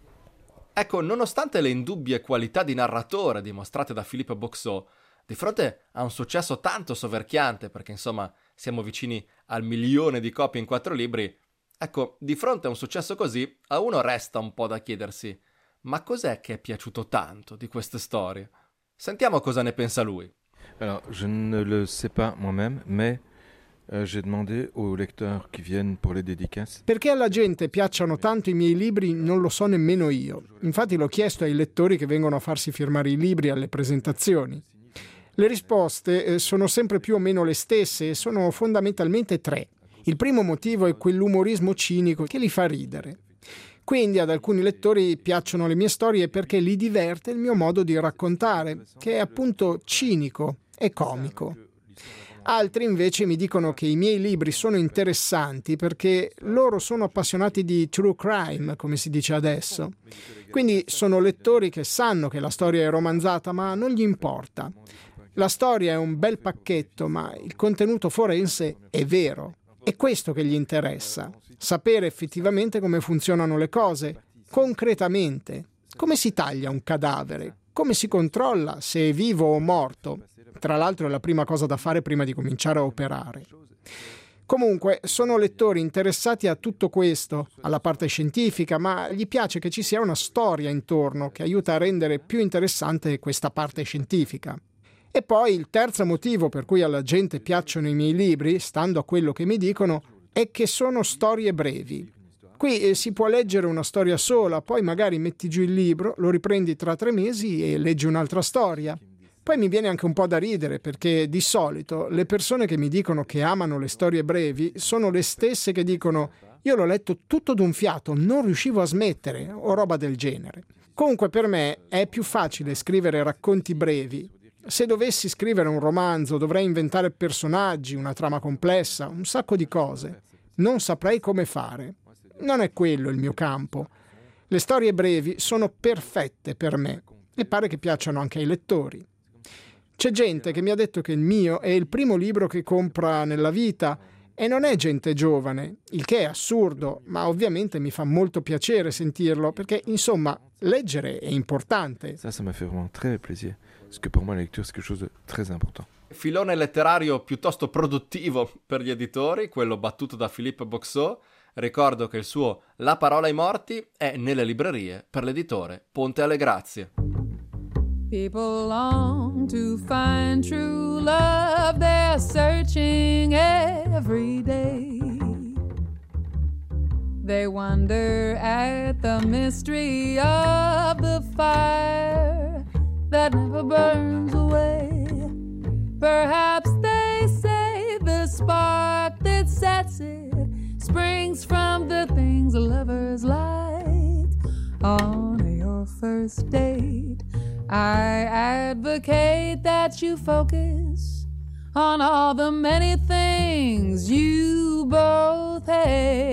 Ecco, nonostante le indubbie qualità di narratore dimostrate da Philippe Boxeau, di fronte a un successo tanto soverchiante, perché insomma siamo vicini al milione di copie in quattro libri, ecco, di fronte a un successo così, a uno resta un po' da chiedersi: ma cos'è che è piaciuto tanto di queste storie? Sentiamo cosa ne pensa lui. Alors, je ne le sais pas moi-même, mais euh, j'ai demandé aux lecteurs qui viennent pour les dédicaces. Perché alla gente piacciono tanto i miei libri non lo so nemmeno io. Infatti l'ho chiesto ai lettori che vengono a farsi firmare i libri alle presentazioni. Le risposte eh, sono sempre più o meno le stesse e sono fondamentalmente tre. Il primo motivo è quell'umorismo cinico che li fa ridere. Quindi ad alcuni lettori piacciono le mie storie perché li diverte il mio modo di raccontare, che è appunto cinico e comico. Altri invece mi dicono che i miei libri sono interessanti perché loro sono appassionati di true crime, come si dice adesso. Quindi sono lettori che sanno che la storia è romanzata, ma non gli importa. La storia è un bel pacchetto, ma il contenuto forense è vero. È questo che gli interessa, sapere effettivamente come funzionano le cose, concretamente. Come si taglia un cadavere? Come si controlla se è vivo o morto? Tra l'altro è la prima cosa da fare prima di cominciare a operare. Comunque, sono lettori interessati a tutto questo, alla parte scientifica, ma gli piace che ci sia una storia intorno che aiuta a rendere più interessante questa parte scientifica. E poi il terzo motivo per cui alla gente piacciono i miei libri, stando a quello che mi dicono, è che sono storie brevi. Qui eh, si può leggere una storia sola, poi magari metti giù il libro, lo riprendi tra tre mesi e leggi un'altra storia. Poi mi viene anche un po' da ridere, perché di solito le persone che mi dicono che amano le storie brevi sono le stesse che dicono «io l'ho letto tutto d'un fiato, non riuscivo a smettere» o roba del genere. Comunque per me è più facile scrivere racconti brevi. Se dovessi scrivere un romanzo dovrei inventare personaggi, una trama complessa, un sacco di cose. Non saprei come fare. Non è quello il mio campo. Le storie brevi sono perfette per me e pare che piacciono anche ai lettori. C'è gente che mi ha detto che il mio è il primo libro che compra nella vita e non è gente giovane, il che è assurdo, ma ovviamente mi fa molto piacere sentirlo perché, insomma, leggere è importante. Ça, ça m'a fait vraiment très plaisir, parce que pour moi la lecture c'est quelque chose de très important. Filone letterario piuttosto produttivo per gli editori, quello battuto da Philippe Boxeau. Ricordo che il suo La parola ai morti è nelle librerie per l'editore Ponte alle Grazie. People long to find true love, they're searching every day. They wonder at the mystery of the fire that never burns away. Perhaps they say the spark that sets it springs from the things lovers like. On your first date, I advocate that you focus on all the many things you both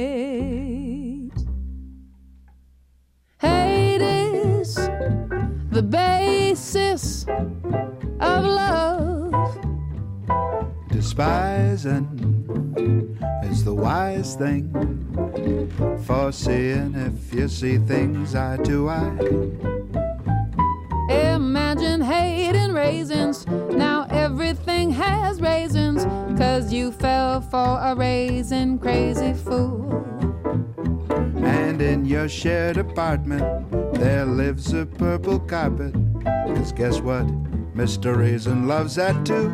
hate. Hate is the basis of love. Despising is the wise thing, foreseeing if you see things eye to eye. Imagine hating raisins, now everything has raisins, 'cause you fell for a raisin crazy fool. And in your shared apartment there lives a purple carpet, 'cause guess what? Mister Raisin loves that too.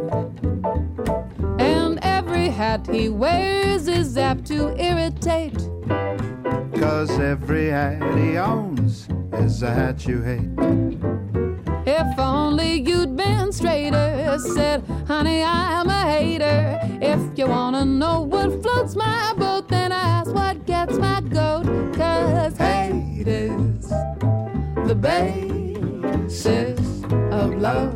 And every hat he wears is apt to irritate, 'cause every hat he owns is a hat you hate. If only you'd been straighter, said, honey, I'm a hater. If you wanna know what floats my boat, then ask what gets my goat. 'Cause hate is the basis of love.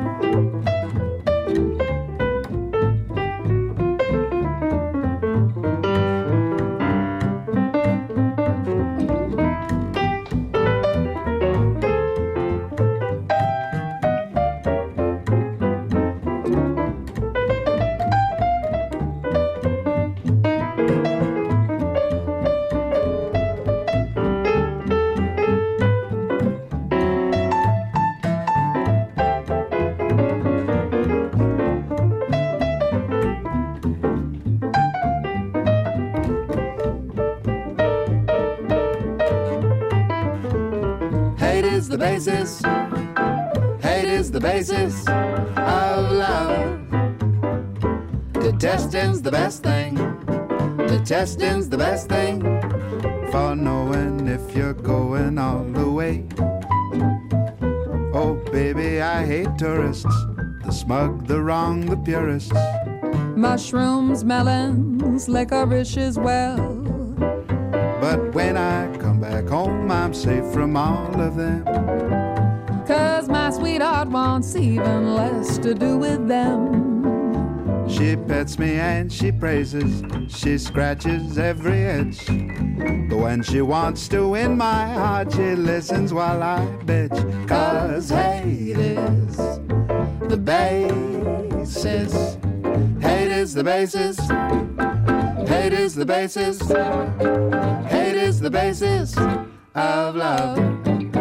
The basis, hate is the basis of love. Detesting's the best thing, detesting's the best thing, for knowing if you're going all the way. Oh baby, I hate tourists, the smug, the wrong, the purists. Mushrooms, melons, licorice as well. But when I come back home, I'm safe from all of them. 'Cause my sweetheart wants even less to do with them. She pets me and she praises, she scratches every itch. But when she wants to win my heart, she listens while I bitch. 'Cause hate is the basis, hate is the basis, hate is the basis, hate is the basis of love.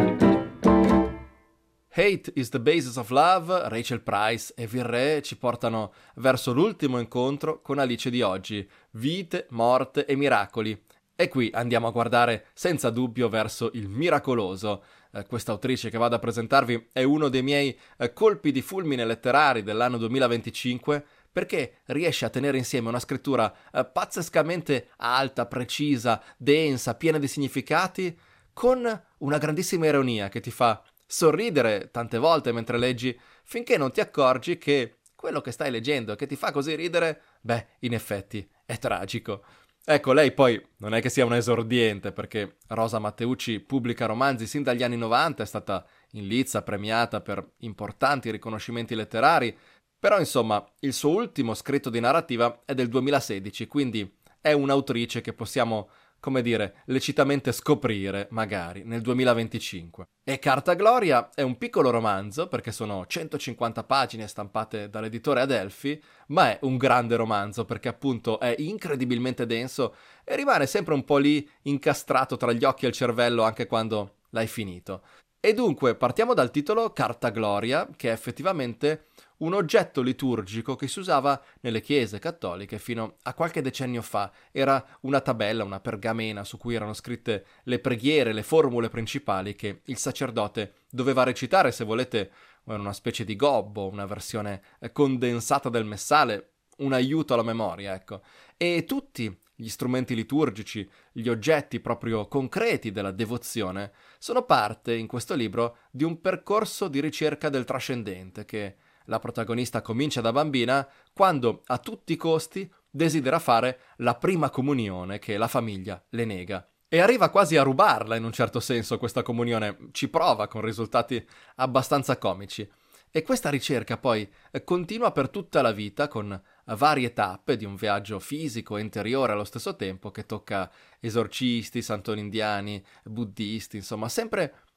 Hate is the basis of love, Rachel Price e Virré ci portano verso l'ultimo incontro con Alice di oggi, vite, morte e miracoli. E qui andiamo a guardare senza dubbio verso il miracoloso. Eh, questa autrice che vado a presentarvi è uno dei miei eh, colpi di fulmine letterari dell'anno duemilaventicinque, perché riesce a tenere insieme una scrittura eh, pazzescamente alta, precisa, densa, piena di significati, con una grandissima ironia che ti fa sorridere tante volte mentre leggi, finché non ti accorgi che quello che stai leggendo e che ti fa così ridere, beh, in effetti è tragico. Ecco, lei poi non è che sia un esordiente, perché Rosa Matteucci pubblica romanzi sin dagli anni novanta, è stata in Lizza premiata per importanti riconoscimenti letterari, però insomma il suo ultimo scritto di narrativa è del duemilasedici, quindi è un'autrice che possiamo, come dire, lecitamente scoprire, magari, nel duemilaventicinque. E Carta Gloria è un piccolo romanzo, perché sono centocinquanta pagine stampate dall'editore Adelphi, ma è un grande romanzo, perché appunto è incredibilmente denso e rimane sempre un po' lì incastrato tra gli occhi e il cervello anche quando l'hai finito. E dunque partiamo dal titolo Carta Gloria, che è effettivamente un oggetto liturgico che si usava nelle chiese cattoliche fino a qualche decennio fa. Era una tabella, una pergamena su cui erano scritte le preghiere, le formule principali che il sacerdote doveva recitare, se volete, una specie di gobbo, una versione condensata del messale, un aiuto alla memoria, ecco. E tutti gli strumenti liturgici, gli oggetti proprio concreti della devozione, sono parte, in questo libro, di un percorso di ricerca del trascendente che la protagonista comincia da bambina, quando a tutti i costi desidera fare la prima comunione che la famiglia le nega. E arriva quasi a rubarla in un certo senso questa comunione, ci prova con risultati abbastanza comici. E questa ricerca poi continua per tutta la vita con varie tappe di un viaggio fisico e interiore allo stesso tempo che tocca esorcisti, santoni indiani, buddisti, insomma sempre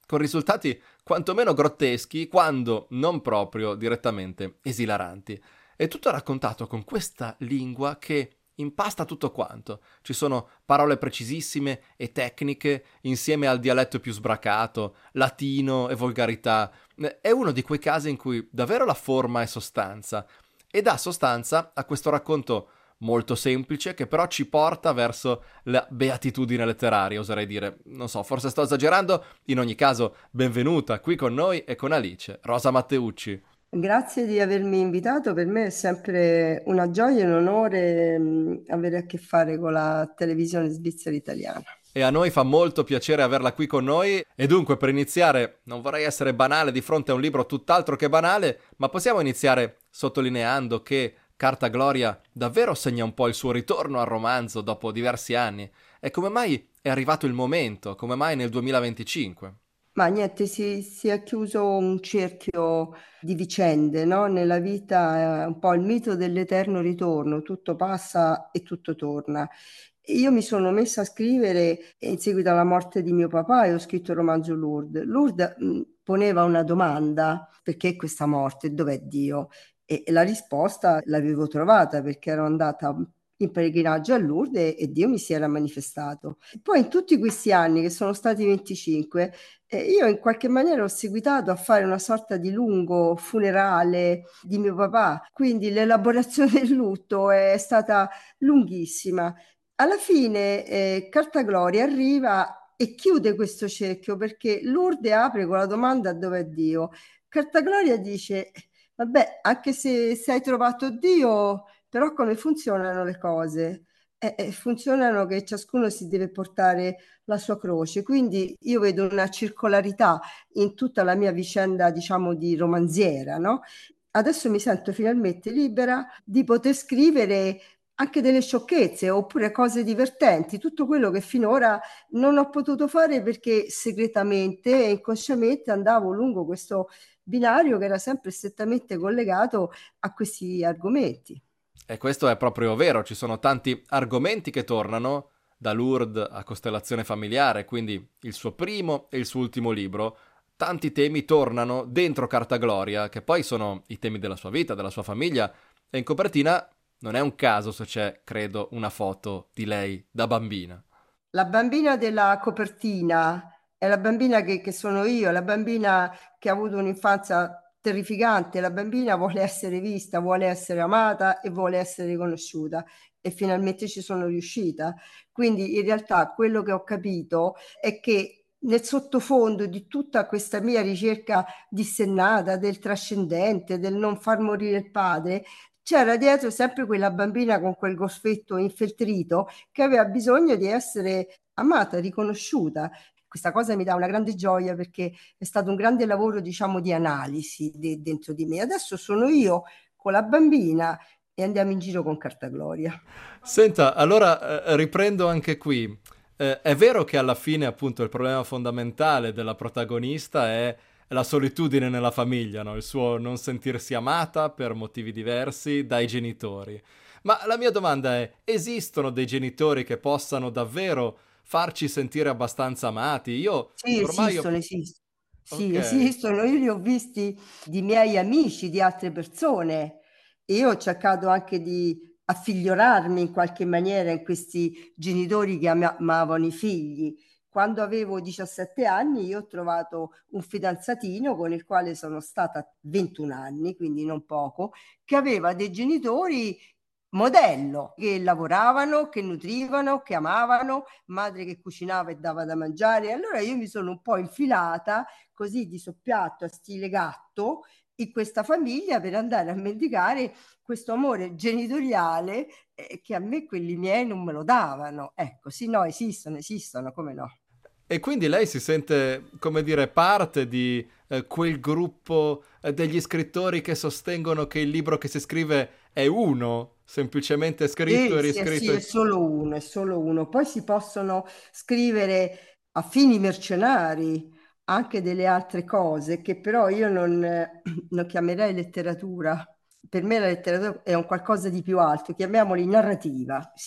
con risultati quantomeno grotteschi, quando non proprio direttamente esilaranti. E tutto raccontato con questa lingua che impasta tutto quanto. Ci sono parole precisissime e tecniche insieme al dialetto più sbracato, latino e volgarità. È uno di quei casi in cui davvero la forma è sostanza e dà sostanza a questo racconto molto semplice che però ci porta verso la beatitudine letteraria, oserei dire. Non so, forse sto esagerando. In ogni caso, benvenuta qui con noi e con Alice, Rosa Matteucci. Grazie di avermi invitato, per me è sempre una gioia e un onore mh, avere a che fare con la televisione svizzera italiana. E a noi fa molto piacere averla qui con noi. E dunque, per iniziare, non vorrei essere banale di fronte a un libro tutt'altro che banale, ma possiamo iniziare sottolineando che Carta Gloria davvero segna un po' il suo ritorno al romanzo dopo diversi anni. E come mai è arrivato il momento? Come mai nel duemilaventicinque? Ma niente, si, si è chiuso un cerchio di vicende, no? Nella vita è un po' il mito dell'eterno ritorno, tutto passa e tutto torna. Io mi sono messa a scrivere in seguito alla morte di mio papà e ho scritto il romanzo Lourdes. Lourdes mh, poneva una domanda: perché questa morte? Dov'è Dio? E, e la risposta l'avevo trovata, perché ero andata in pellegrinaggio a Lourdes e, e Dio mi si era manifestato. E poi in tutti questi anni, che sono stati venticinque, eh, io in qualche maniera ho seguitato a fare una sorta di lungo funerale di mio papà, quindi l'elaborazione del lutto è stata lunghissima. Alla fine eh, Carta Gloria arriva e chiude questo cerchio, perché Lourdes apre con la domanda: dov'è Dio? Carta Gloria dice: vabbè, anche se, se hai trovato Dio, però come funzionano le cose? Eh, eh, funzionano che ciascuno si deve portare la sua croce, quindi io vedo una circolarità in tutta la mia vicenda, diciamo, di romanziera, no? Adesso mi sento finalmente libera di poter scrivere anche delle sciocchezze oppure cose divertenti, tutto quello che finora non ho potuto fare perché segretamente e inconsciamente andavo lungo questo binario che era sempre strettamente collegato a questi argomenti. E questo è proprio vero, ci sono tanti argomenti che tornano, da Lourdes a Costellazione familiare, quindi il suo primo e il suo ultimo libro. Tanti temi tornano dentro Carta Gloria, che poi sono i temi della sua vita, della sua famiglia, e in copertina non è un caso se c'è, credo, una foto di lei da bambina. La bambina della copertina è la bambina che, che sono io, la bambina che ha avuto un'infanzia terrificante, la bambina vuole essere vista, vuole essere amata e vuole essere riconosciuta, e finalmente ci sono riuscita. Quindi in realtà quello che ho capito è che nel sottofondo di tutta questa mia ricerca dissennata del trascendente, del non far morire il padre, c'era dietro sempre quella bambina con quel goffetto infeltrito che aveva bisogno di essere amata, riconosciuta. Questa cosa mi dà una grande gioia, perché è stato un grande lavoro, diciamo, di analisi de- dentro di me. Adesso sono io con la bambina e andiamo in giro con Carta Gloria. Senta, allora eh, riprendo anche qui. Eh, è vero che alla fine, appunto, il problema fondamentale della protagonista è la solitudine nella famiglia, no? Il suo non sentirsi amata per motivi diversi dai genitori. Ma la mia domanda è: esistono dei genitori che possano davvero farci sentire abbastanza amati? Io Sì, ormai esistono, ho... esistono. Sì, Ok. esistono. Io li ho visti di miei amici, di altre persone, e io ho cercato anche di affigliorarmi in qualche maniera in questi genitori che ama- amavano i figli. Quando avevo diciassette anni io ho trovato un fidanzatino con il quale sono stata ventuno anni, quindi non poco, che aveva dei genitori modello, che lavoravano, che nutrivano, che amavano, madre che cucinava e dava da mangiare. Allora io mi sono un po' infilata così di soppiatto a stile gatto in questa famiglia per andare a mendicare questo amore genitoriale eh, che a me quelli miei non me lo davano. Ecco, sì, no, esistono, esistono, come no. E quindi lei si sente, come dire, parte di eh, quel gruppo eh, degli scrittori che sostengono che il libro che si scrive è uno, semplicemente scritto Sì, e sì, riscritto. sì, è solo uno, è solo uno. Poi si possono scrivere a fini mercenari anche delle altre cose che però io non, eh, non chiamerei letteratura. Per me la letteratura è un qualcosa di più alto, chiamiamoli narrativa, sì.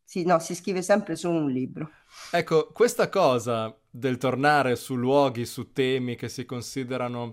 Sì, no, si scrive sempre solo un libro. Ecco, questa cosa del tornare su luoghi, su temi che si considerano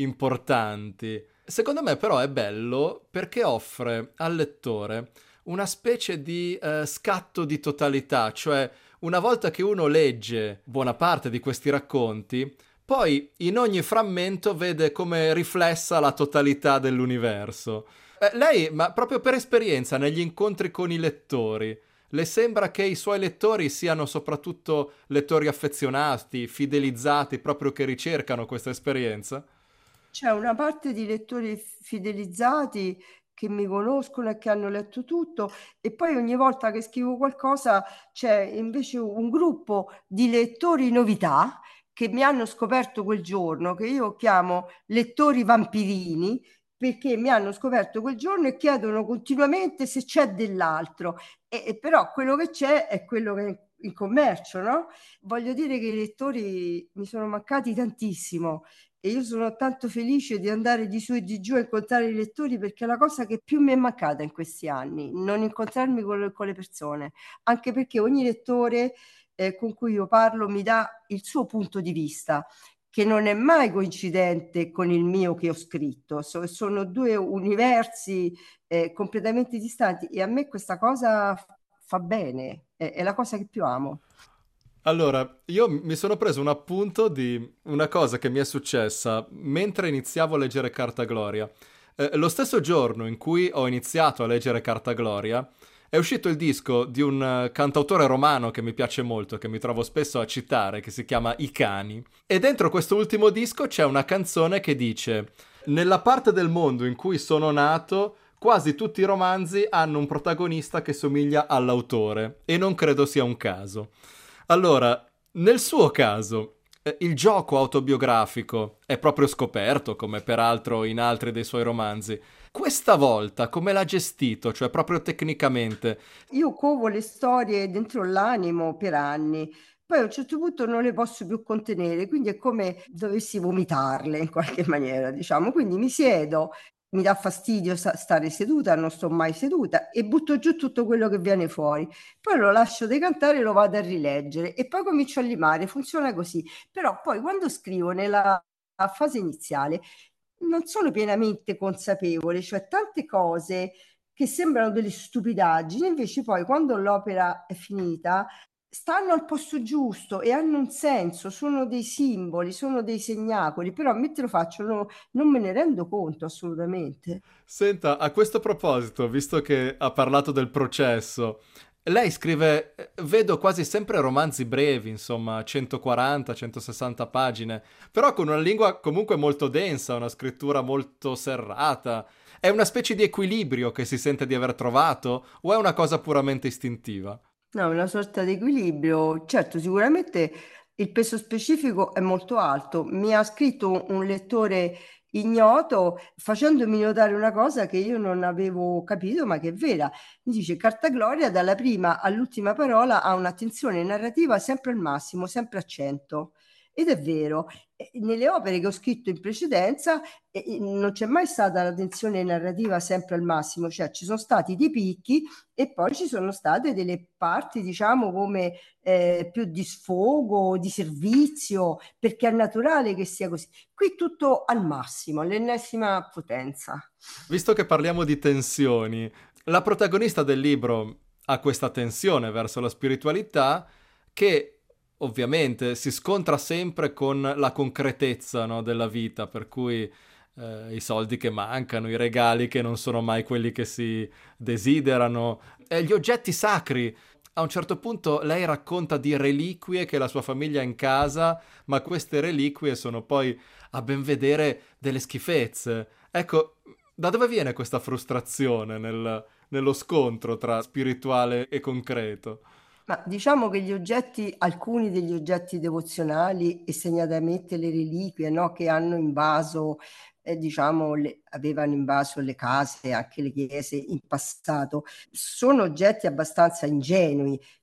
importanti, secondo me però è bello perché offre al lettore una specie di eh, scatto di totalità, cioè una volta che uno legge buona parte di questi racconti, poi in ogni frammento vede come riflessa la totalità dell'universo. Eh, lei, ma proprio per esperienza, negli incontri con i lettori, le sembra che i suoi lettori siano soprattutto lettori affezionati, fidelizzati, proprio che ricercano questa esperienza? C'è una parte di lettori fidelizzati che mi conoscono e che hanno letto tutto, e poi ogni volta che scrivo qualcosa c'è invece un gruppo di lettori novità che mi hanno scoperto quel giorno, che io chiamo lettori vampirini, perché mi hanno scoperto quel giorno e chiedono continuamente se c'è dell'altro, e, e però quello che c'è è quello che è in commercio, no? Voglio dire che i lettori mi sono mancati tantissimo e io sono tanto felice di andare di su e di giù a incontrare i lettori, perché è la cosa che più mi è mancata in questi anni, non incontrarmi con, con le persone, anche perché ogni lettore eh, con cui io parlo mi dà il suo punto di vista, che non è mai coincidente con il mio che ho scritto. So, sono due universi eh, completamente distanti, e a me questa cosa fa bene, è, è la cosa che più amo. Allora, io mi sono preso un appunto di una cosa che mi è successa mentre iniziavo a leggere Carta Gloria. Eh, lo stesso giorno in cui ho iniziato a leggere Carta Gloria, è uscito il disco di un uh, cantautore romano che mi piace molto, che mi trovo spesso a citare, che si chiama I Cani. E dentro questo ultimo disco c'è una canzone che dice: nella parte del mondo in cui sono nato, quasi tutti i romanzi hanno un protagonista che somiglia all'autore, e non credo sia un caso. Allora, nel suo caso, eh, il gioco autobiografico è proprio scoperto, come peraltro in altri dei suoi romanzi. Questa volta come l'ha gestito, cioè proprio tecnicamente? Io covo le storie dentro l'animo per anni, poi a un certo punto non le posso più contenere, quindi è come dovessi vomitarle in qualche maniera, diciamo. Quindi mi siedo, mi dà fastidio stare seduta, non sto mai seduta, e butto giù tutto quello che viene fuori. Poi lo lascio decantare e lo vado a rileggere e poi comincio a limare, funziona così. Però poi quando scrivo nella fase iniziale non sono pienamente consapevole, cioè tante cose che sembrano delle stupidaggini, invece poi quando l'opera è finita stanno al posto giusto e hanno un senso, sono dei simboli, sono dei segnacoli, però mentre lo faccio no, non me ne rendo conto assolutamente. Senta, a questo proposito, visto che ha parlato del processo, lei scrive, vedo quasi sempre romanzi brevi, insomma, centoquaranta centosessanta pagine, però con una lingua comunque molto densa, una scrittura molto serrata. È una specie di equilibrio che si sente di aver trovato, o è una cosa puramente istintiva? No, una sorta di equilibrio. Certo, sicuramente il peso specifico è molto alto. Mi ha scritto un lettore ignoto facendomi notare una cosa che io non avevo capito, ma che è vera. Mi dice: Carta Gloria dalla prima all'ultima parola ha un'attenzione narrativa sempre al massimo, sempre a cento. Ed è vero, nelle opere che ho scritto in precedenza eh, non c'è mai stata la tensione narrativa sempre al massimo, cioè ci sono stati dei picchi e poi ci sono state delle parti, diciamo, come eh, più di sfogo, di servizio, perché è naturale che sia così. Qui tutto al massimo, all'ennesima potenza. Visto che parliamo di tensioni, la protagonista del libro ha questa tensione verso la spiritualità che ovviamente si scontra sempre con la concretezza, no, della vita, per cui eh, i soldi che mancano, i regali che non sono mai quelli che si desiderano, e gli oggetti sacri. A un certo punto lei racconta di reliquie che la sua famiglia ha in casa, ma queste reliquie sono poi, a ben vedere, delle schifezze. Ecco, da dove viene questa frustrazione nel, nello scontro tra spirituale e concreto? Ma diciamo che gli oggetti, alcuni degli oggetti devozionali e segnatamente le reliquie, no, che hanno invaso, eh, diciamo, le, avevano invaso le case, anche le chiese in passato, sono oggetti abbastanza ingenui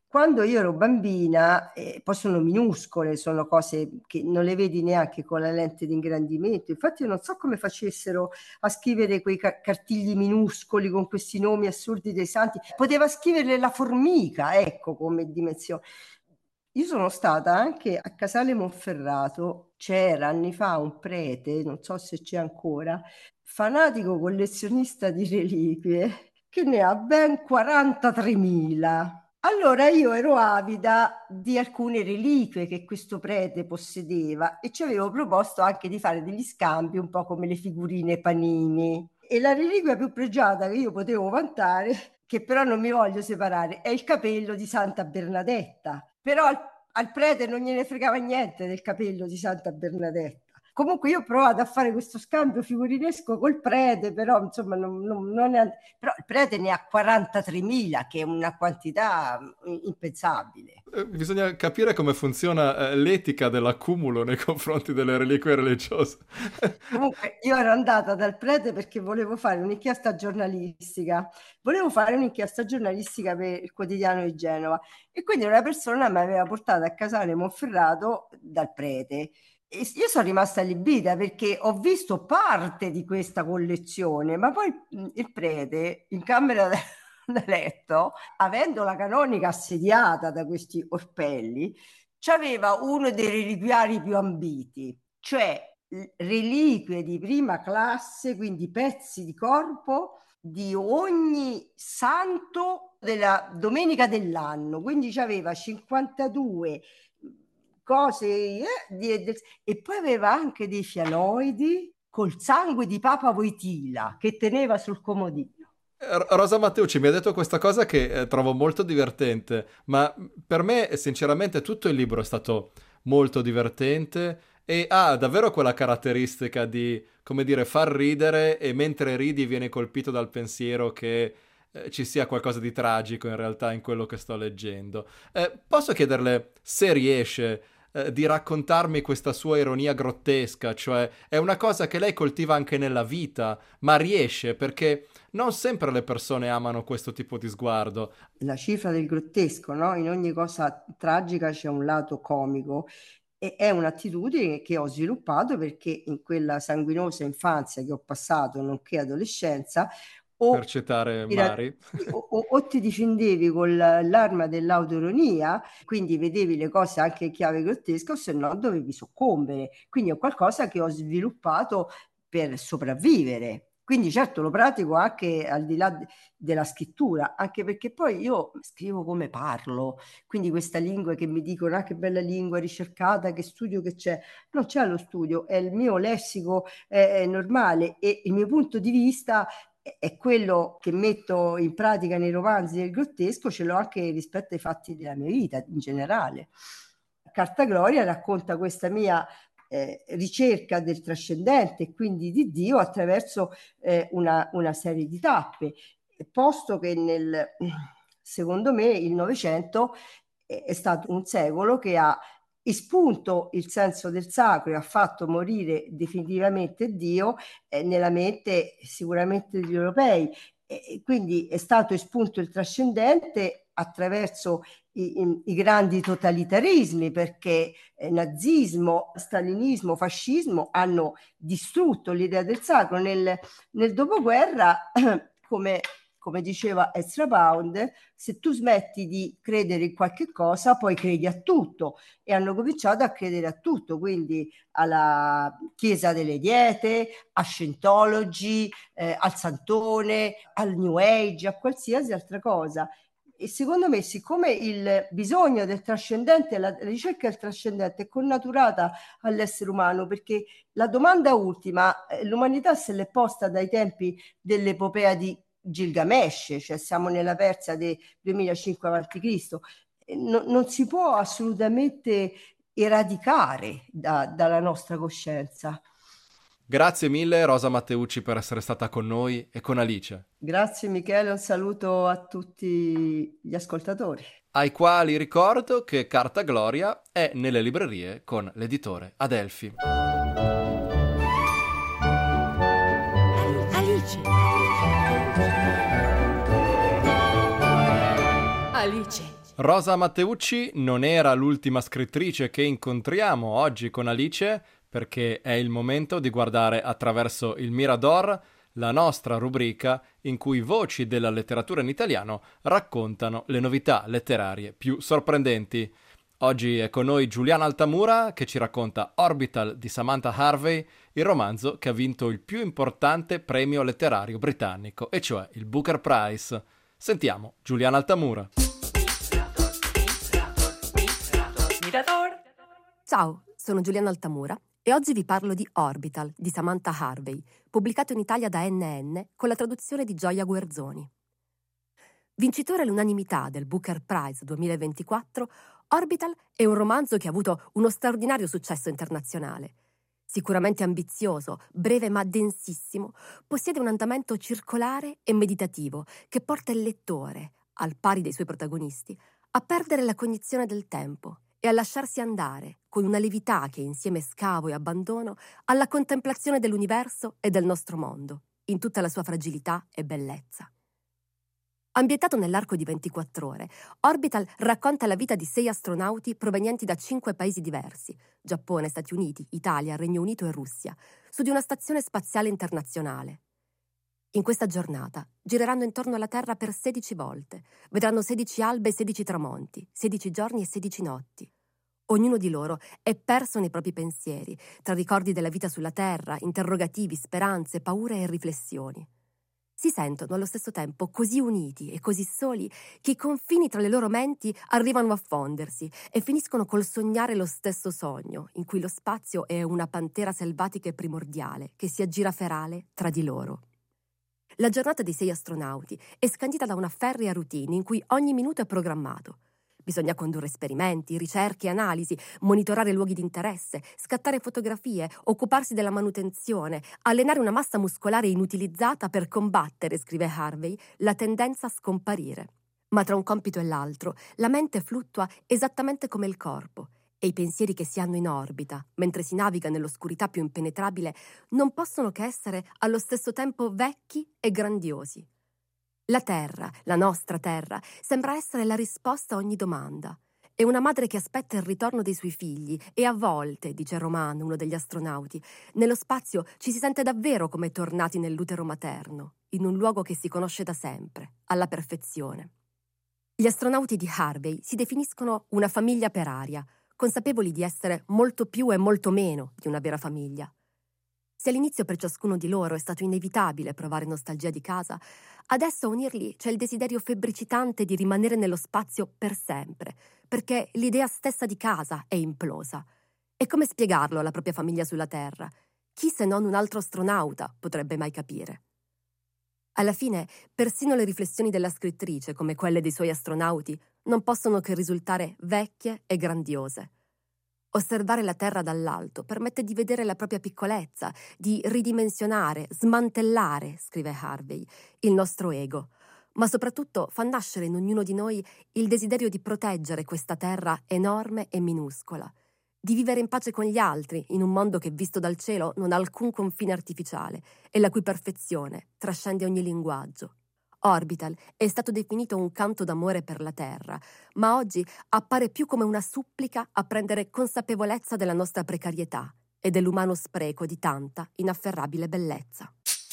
Quando io ero bambina, eh, poi sono minuscole, sono cose che non le vedi neanche con la lente di ingrandimento. Infatti io non so come facessero a scrivere quei ca- cartigli minuscoli con questi nomi assurdi dei santi. Poteva scriverle la formica, ecco, come dimensione. Io sono stata anche a Casale Monferrato, c'era anni fa un prete, non so se c'è ancora, fanatico collezionista di reliquie, che ne ha ben quarantatremila. Allora io ero avida di alcune reliquie che questo prete possedeva e ci avevo proposto anche di fare degli scambi un po' come le figurine Panini. E la reliquia più pregiata che io potevo vantare, che però non mi voglio separare, è il capello di Santa Bernadetta. Però al, al prete non gliene fregava niente del capello di Santa Bernadetta. Comunque io ho provato a fare questo scambio figurinesco col prete, però insomma non, non, non è... però il prete ne ha quarantatremila, che è una quantità impensabile. Eh, bisogna capire come funziona eh, l'etica dell'accumulo nei confronti delle reliquie religiose. Comunque io ero andata dal prete perché volevo fare un'inchiesta giornalistica, volevo fare un'inchiesta giornalistica per il quotidiano di Genova e quindi una persona mi aveva portato a Casale Monferrato dal prete. E io sono rimasta allibita perché ho visto parte di questa collezione, ma poi il prete in camera da letto, avendo la canonica assediata da questi orpelli, c'aveva uno dei reliquiari più ambiti, cioè reliquie di prima classe, quindi pezzi di corpo di ogni santo della domenica dell'anno, quindi c'aveva cinquantadue cose eh, di, di, e poi aveva anche dei fialoidi col sangue di Papa Wojtyla che teneva sul comodino. Rosa Matteucci mi ha detto questa cosa che eh, trovo molto divertente, ma per me sinceramente tutto il libro è stato molto divertente e ha davvero quella caratteristica di, come dire, far ridere e mentre ridi viene colpito dal pensiero che eh, ci sia qualcosa di tragico in realtà in quello che sto leggendo. Eh, posso chiederle se riesce eh, di raccontarmi questa sua ironia grottesca, cioè è una cosa che lei coltiva anche nella vita, ma riesce perché non sempre le persone amano questo tipo di sguardo. La cifra del grottesco, no? In ogni cosa tragica c'è un lato comico e è un'attitudine che ho sviluppato perché in quella sanguinosa infanzia che ho passato, nonché adolescenza, o, per citare Mari, o, o, o ti difendevi con l'arma dell'autoironia, quindi vedevi le cose anche in chiave grottesca, o se no dovevi soccombere. Quindi è qualcosa che ho sviluppato per sopravvivere. Quindi certo lo pratico anche al di là de- della scrittura, anche perché poi io scrivo come parlo, quindi questa lingua che mi dicono ah, che bella lingua ricercata, che studio che c'è, non c'è lo studio, è il mio lessico è, è normale e il mio punto di vista è, è quello che metto in pratica nei romanzi del grottesco, ce l'ho anche rispetto ai fatti della mia vita in generale. Carta Gloria racconta questa mia Eh, ricerca del trascendente e quindi di Dio attraverso eh, una, una serie di tappe, posto che nel, secondo me il Novecento è, è stato un secolo che ha espunto il senso del sacro e ha fatto morire definitivamente Dio eh, nella mente sicuramente degli europei e quindi è stato espunto il trascendente attraverso I, i, i grandi totalitarismi, perché eh, nazismo, stalinismo, fascismo hanno distrutto l'idea del sacro. Nel, nel dopoguerra, come, come diceva Ezra Pound, se tu smetti di credere in qualche cosa, poi credi a tutto. E hanno cominciato a credere a tutto, quindi alla Chiesa delle Diete, a Scientology, eh, al Santone, al New Age, a qualsiasi altra cosa. E secondo me, siccome il bisogno del trascendente, la ricerca del trascendente è connaturata all'essere umano, perché la domanda ultima, l'umanità se l'è posta dai tempi dell'epopea di Gilgamesh, cioè siamo nella Persia del duemilacinque avanti Cristo, no, non si può assolutamente eradicare da, dalla nostra coscienza. Grazie mille Rosa Matteucci per essere stata con noi e con Alice. Grazie Michele, un saluto a tutti gli ascoltatori. Ai quali ricordo che Carta Gloria è nelle librerie con l'editore Adelphi. Alice. Alice, Rosa Matteucci non era l'ultima scrittrice che incontriamo oggi con Alice, perché è il momento di guardare attraverso il Mirador, la nostra rubrica in cui voci della letteratura in italiano raccontano le novità letterarie più sorprendenti. Oggi è con noi Giuliana Altamura che ci racconta Orbital di Samantha Harvey, il romanzo che ha vinto il più importante premio letterario britannico, e cioè il Booker Prize. Sentiamo Giuliana Altamura. Ciao, sono Giuliana Altamura e oggi vi parlo di Orbital di Samantha Harvey, pubblicato in Italia da N N con la traduzione di Gioia Guerzoni. Vincitore all'unanimità del Booker Prize duemilaventiquattro, Orbital è un romanzo che ha avuto uno straordinario successo internazionale. Sicuramente ambizioso, breve ma densissimo, possiede un andamento circolare e meditativo che porta il lettore, al pari dei suoi protagonisti, a perdere la cognizione del tempo e a lasciarsi andare, con una levità che insieme scavo e abbandono, alla contemplazione dell'universo e del nostro mondo, in tutta la sua fragilità e bellezza. Ambientato nell'arco di ventiquattro ore, Orbital racconta la vita di sei astronauti provenienti da cinque paesi diversi, Giappone, Stati Uniti, Italia, Regno Unito e Russia, su di una stazione spaziale internazionale. In questa giornata gireranno intorno alla Terra per sedici volte, vedranno sedici albe e sedici tramonti, sedici giorni e sedici notti. Ognuno di loro è perso nei propri pensieri, tra ricordi della vita sulla Terra, interrogativi, speranze, paure e riflessioni. Si sentono allo stesso tempo così uniti e così soli che i confini tra le loro menti arrivano a fondersi e finiscono col sognare lo stesso sogno, in cui lo spazio è una pantera selvatica e primordiale che si aggira ferale tra di loro. La giornata dei sei astronauti è scandita da una ferrea routine in cui ogni minuto è programmato. Bisogna condurre esperimenti, ricerche, analisi, monitorare luoghi di interesse, scattare fotografie, occuparsi della manutenzione, allenare una massa muscolare inutilizzata per combattere, scrive Harvey, la tendenza a scomparire. Ma tra un compito e l'altro, la mente fluttua esattamente come il corpo e i pensieri che si hanno in orbita, mentre si naviga nell'oscurità più impenetrabile, non possono che essere allo stesso tempo vecchi e grandiosi. La Terra, la nostra Terra, sembra essere la risposta a ogni domanda. È una madre che aspetta il ritorno dei suoi figli e a volte, dice Roman, uno degli astronauti, nello spazio ci si sente davvero come tornati nell'utero materno, in un luogo che si conosce da sempre, alla perfezione. Gli astronauti di Harvey si definiscono una famiglia per aria, consapevoli di essere molto più e molto meno di una vera famiglia. Se all'inizio per ciascuno di loro è stato inevitabile provare nostalgia di casa, adesso a unirli c'è il desiderio febbricitante di rimanere nello spazio per sempre, perché l'idea stessa di casa è implosa. E come spiegarlo alla propria famiglia sulla Terra? Chi se non un altro astronauta potrebbe mai capire? Alla fine, persino le riflessioni della scrittrice, come quelle dei suoi astronauti, non possono che risultare vecchie e grandiose. Osservare la Terra dall'alto permette di vedere la propria piccolezza, di ridimensionare, smantellare, scrive Harvey, il nostro ego, ma soprattutto fa nascere in ognuno di noi il desiderio di proteggere questa Terra enorme e minuscola, di vivere in pace con gli altri in un mondo che visto dal cielo non ha alcun confine artificiale e la cui perfezione trascende ogni linguaggio. Orbital è stato definito un canto d'amore per la Terra, ma oggi appare più come una supplica a prendere consapevolezza della nostra precarietà e dell'umano spreco di tanta inafferrabile bellezza.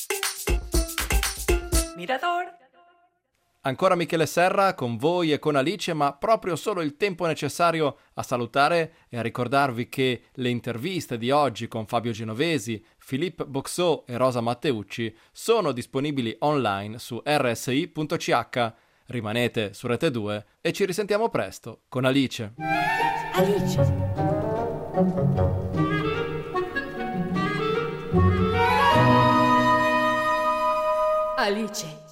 Mirador. Ancora Michele Serra con voi e con Alice, ma proprio solo il tempo necessario a salutare e a ricordarvi che le interviste di oggi con Fabio Genovesi, Philippe Boxeau e Rosa Matteucci sono disponibili online su erre esse i punto ci acca. Rimanete su Rete due e ci risentiamo presto con Alice. Alice. Alice.